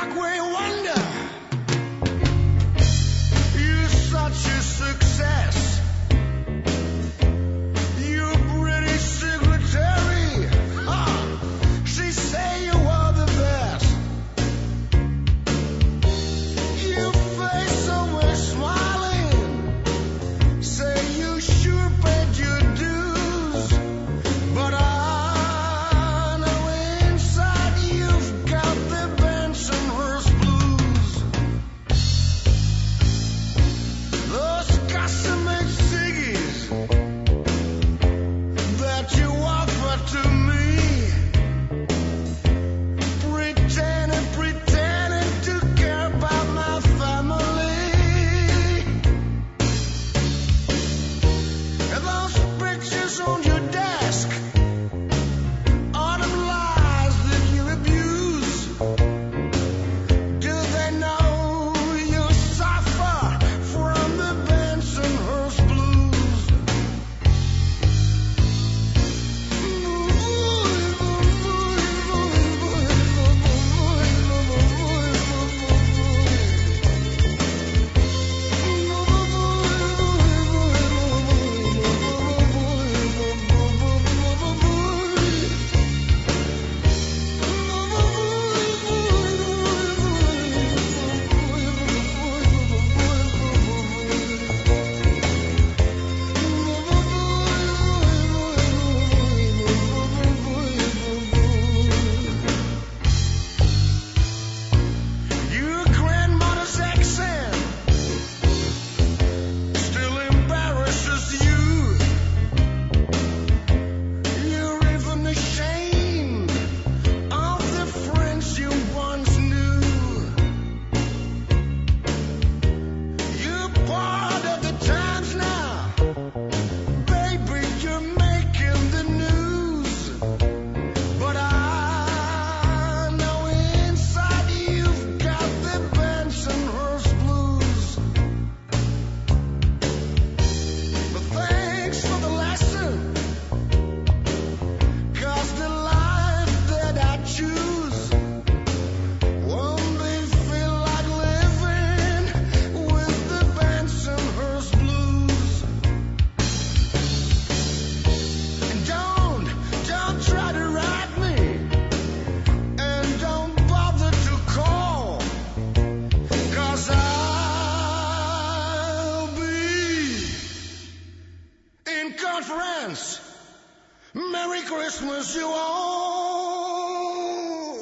Parkway wonder. You're such a success. Your British secretary, she say you are the best. Your face always smiling, say you sure paid your dues, but I know inside you've got the Bensonhurst blues. Those custom-made ciggies that you offer to me, pretending to care about my family, and those pictures on your desk are them lies that you abuse. Do they know you suffer from the Bensonhurst blues? Your grandmother's accent still embarrasses you. You're even ashamed of the friends you once knew. You're part of the times now, baby. You're making the news, but I know inside you've got the Bensonhurst blues. But thanks for the lesson, 'cause the life that I choose won't be feel like living with the Bensonhurst blues. And don't try to write me, and don't bother to call, 'cause I'll be in conference. Merry Christmas, you all.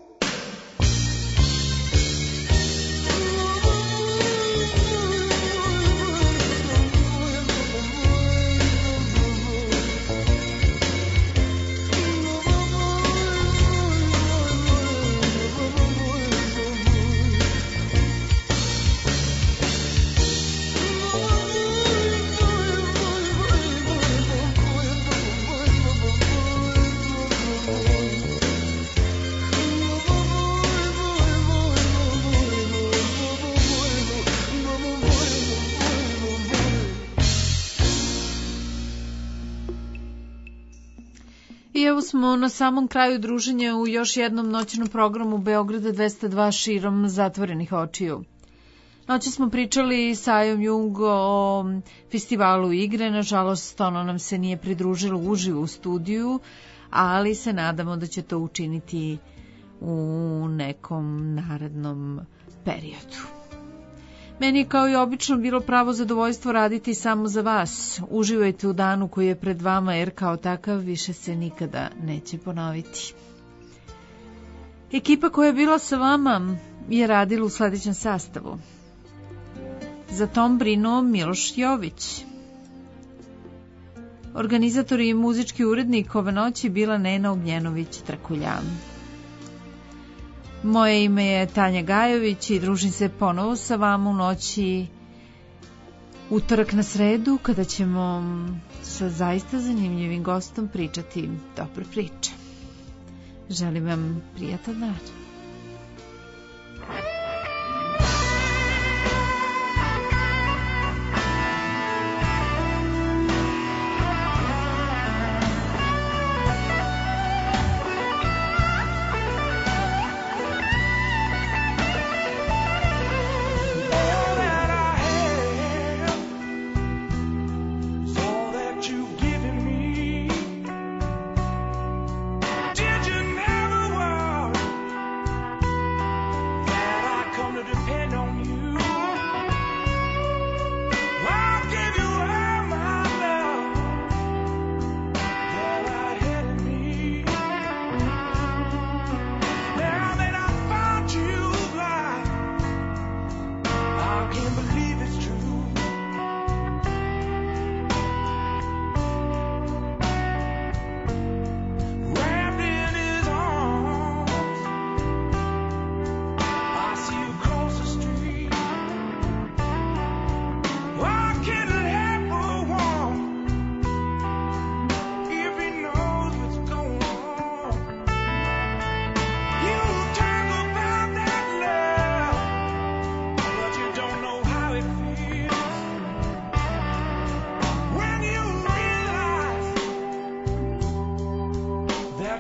I evo smo na samom kraju druženja u još jednom noćnom programu Beograda 202 širom zatvorenih očiju. Noći smo pričali sa Ajom Jung o festivalu igre, nažalost ono nam se nije pridružilo uživo u studiju, ali se nadamo da će to učiniti u nekom narednom periodu. Meni je kao i obično bilo pravo zadovoljstvo raditi samo za vas. Uživajte u danu koji je pred vama, jer kao takav više se nikada neće ponoviti. Ekipa koja je bila sa vama je radila u sledećem sastavu. Za tom brinuo Miloš Jović. Organizator i muzički urednik ove noći bila Nena Ognjenović-Trakuljan. Moje ime je Tanja Gajović i družim se ponovo sa vama u noći utorak na sredu, kada ćemo sa zaista zanimljivim gostom pričati dobre priče. Želim vam prijatan dan.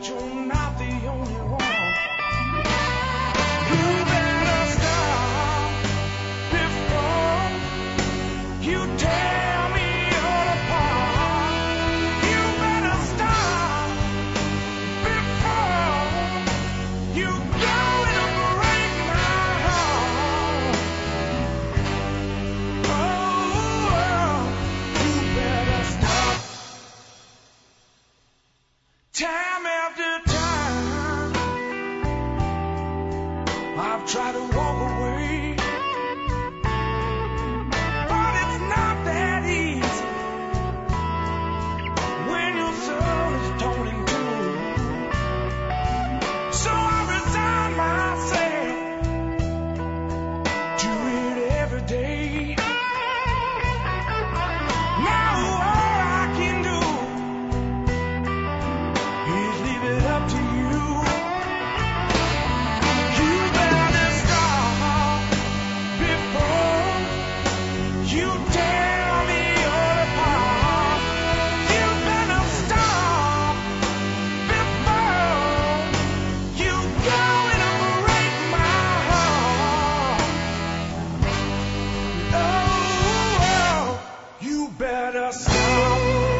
that you're not the only one. You better stop before you tear me all apart. You better stop before you go and break my heart. Oh, you better stop. Time after time, I've tried to walk away, but it's not that easy when your soul is torn in two. So I resign myself to it every day. Now all I can do is leave it up to you. You better stop before you tear me all apart. You better stop before you go and break my heart. Oh, you better stop.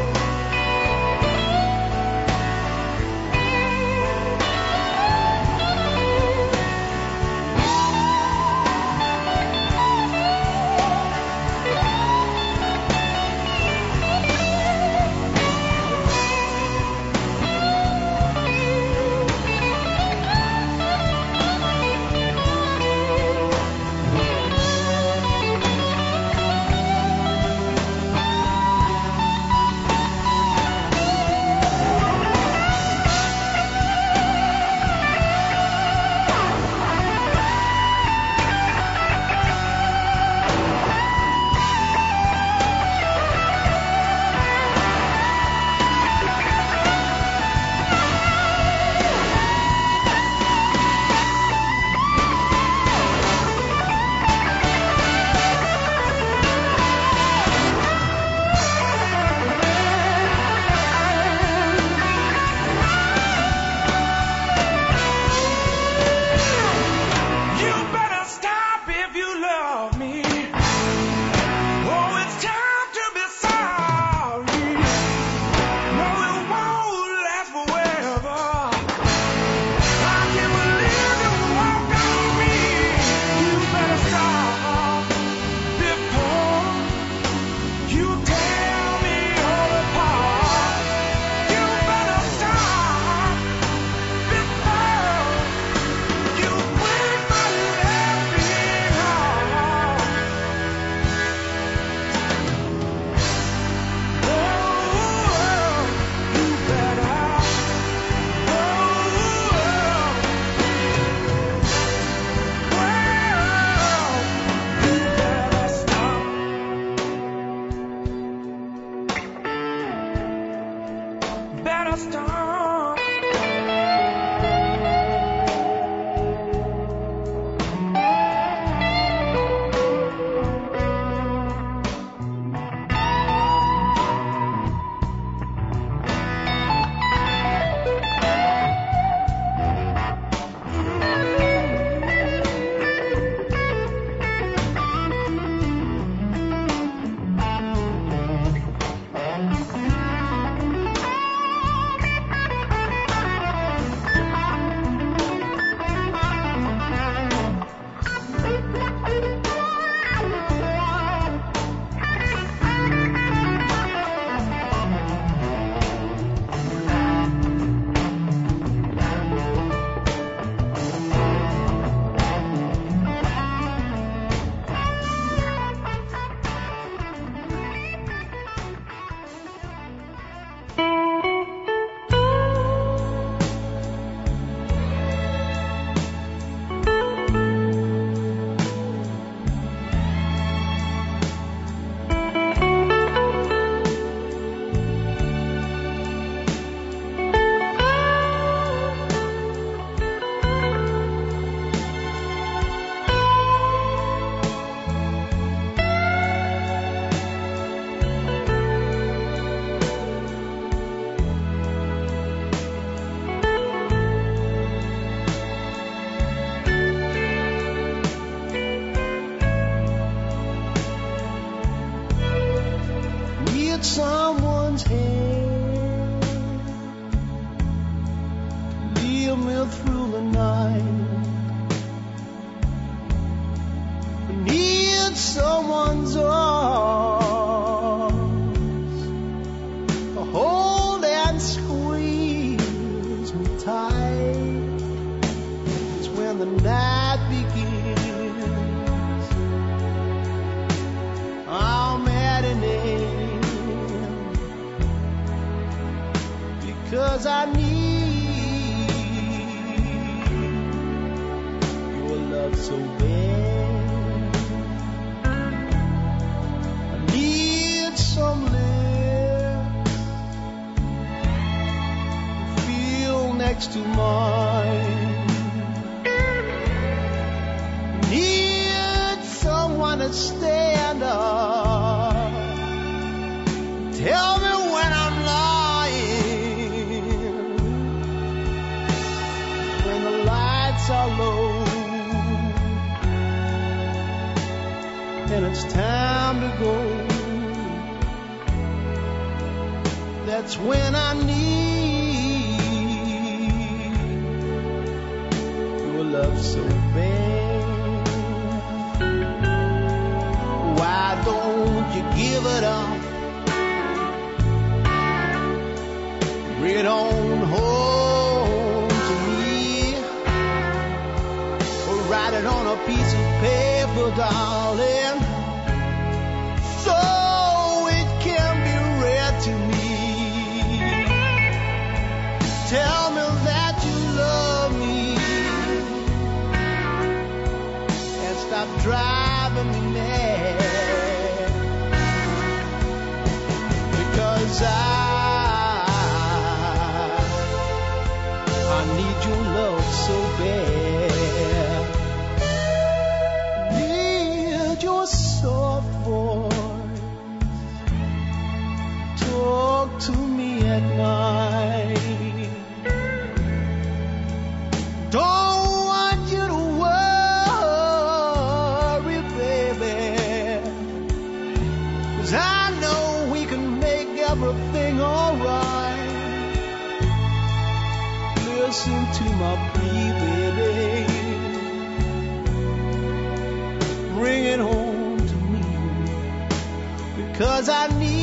You better stop if you love me. Oh, it's time to be sorry. No, it won't last forever. I can't believe you walked out on me. You better stop before you tear me all apart. You better stop before you break my loving heart. Oh, you better. Oh, you better stop. Better stop. need someone's hand to lead me through the night. I need someone's arms to hold and squeeze me tight. It's when the night begins, I'm at an end, because I need your love so bad. I need some lips to feel next to mine. Need someone to stand up, tell me when I'm lying, when the lights are low and it's time to go. That's when I need your love so bad. Why don't you give it up? Bring it on home to me, or write it on a piece of paper, darling, so it can be read to me. Tell me that you love me and stop driving me mad, because I need your love so bad. Need your soft voice, talk to me at night. Don't want you to worry, baby, 'cause I know we can make everything alright. Listen to my plea, baby, bring it home to me, because I need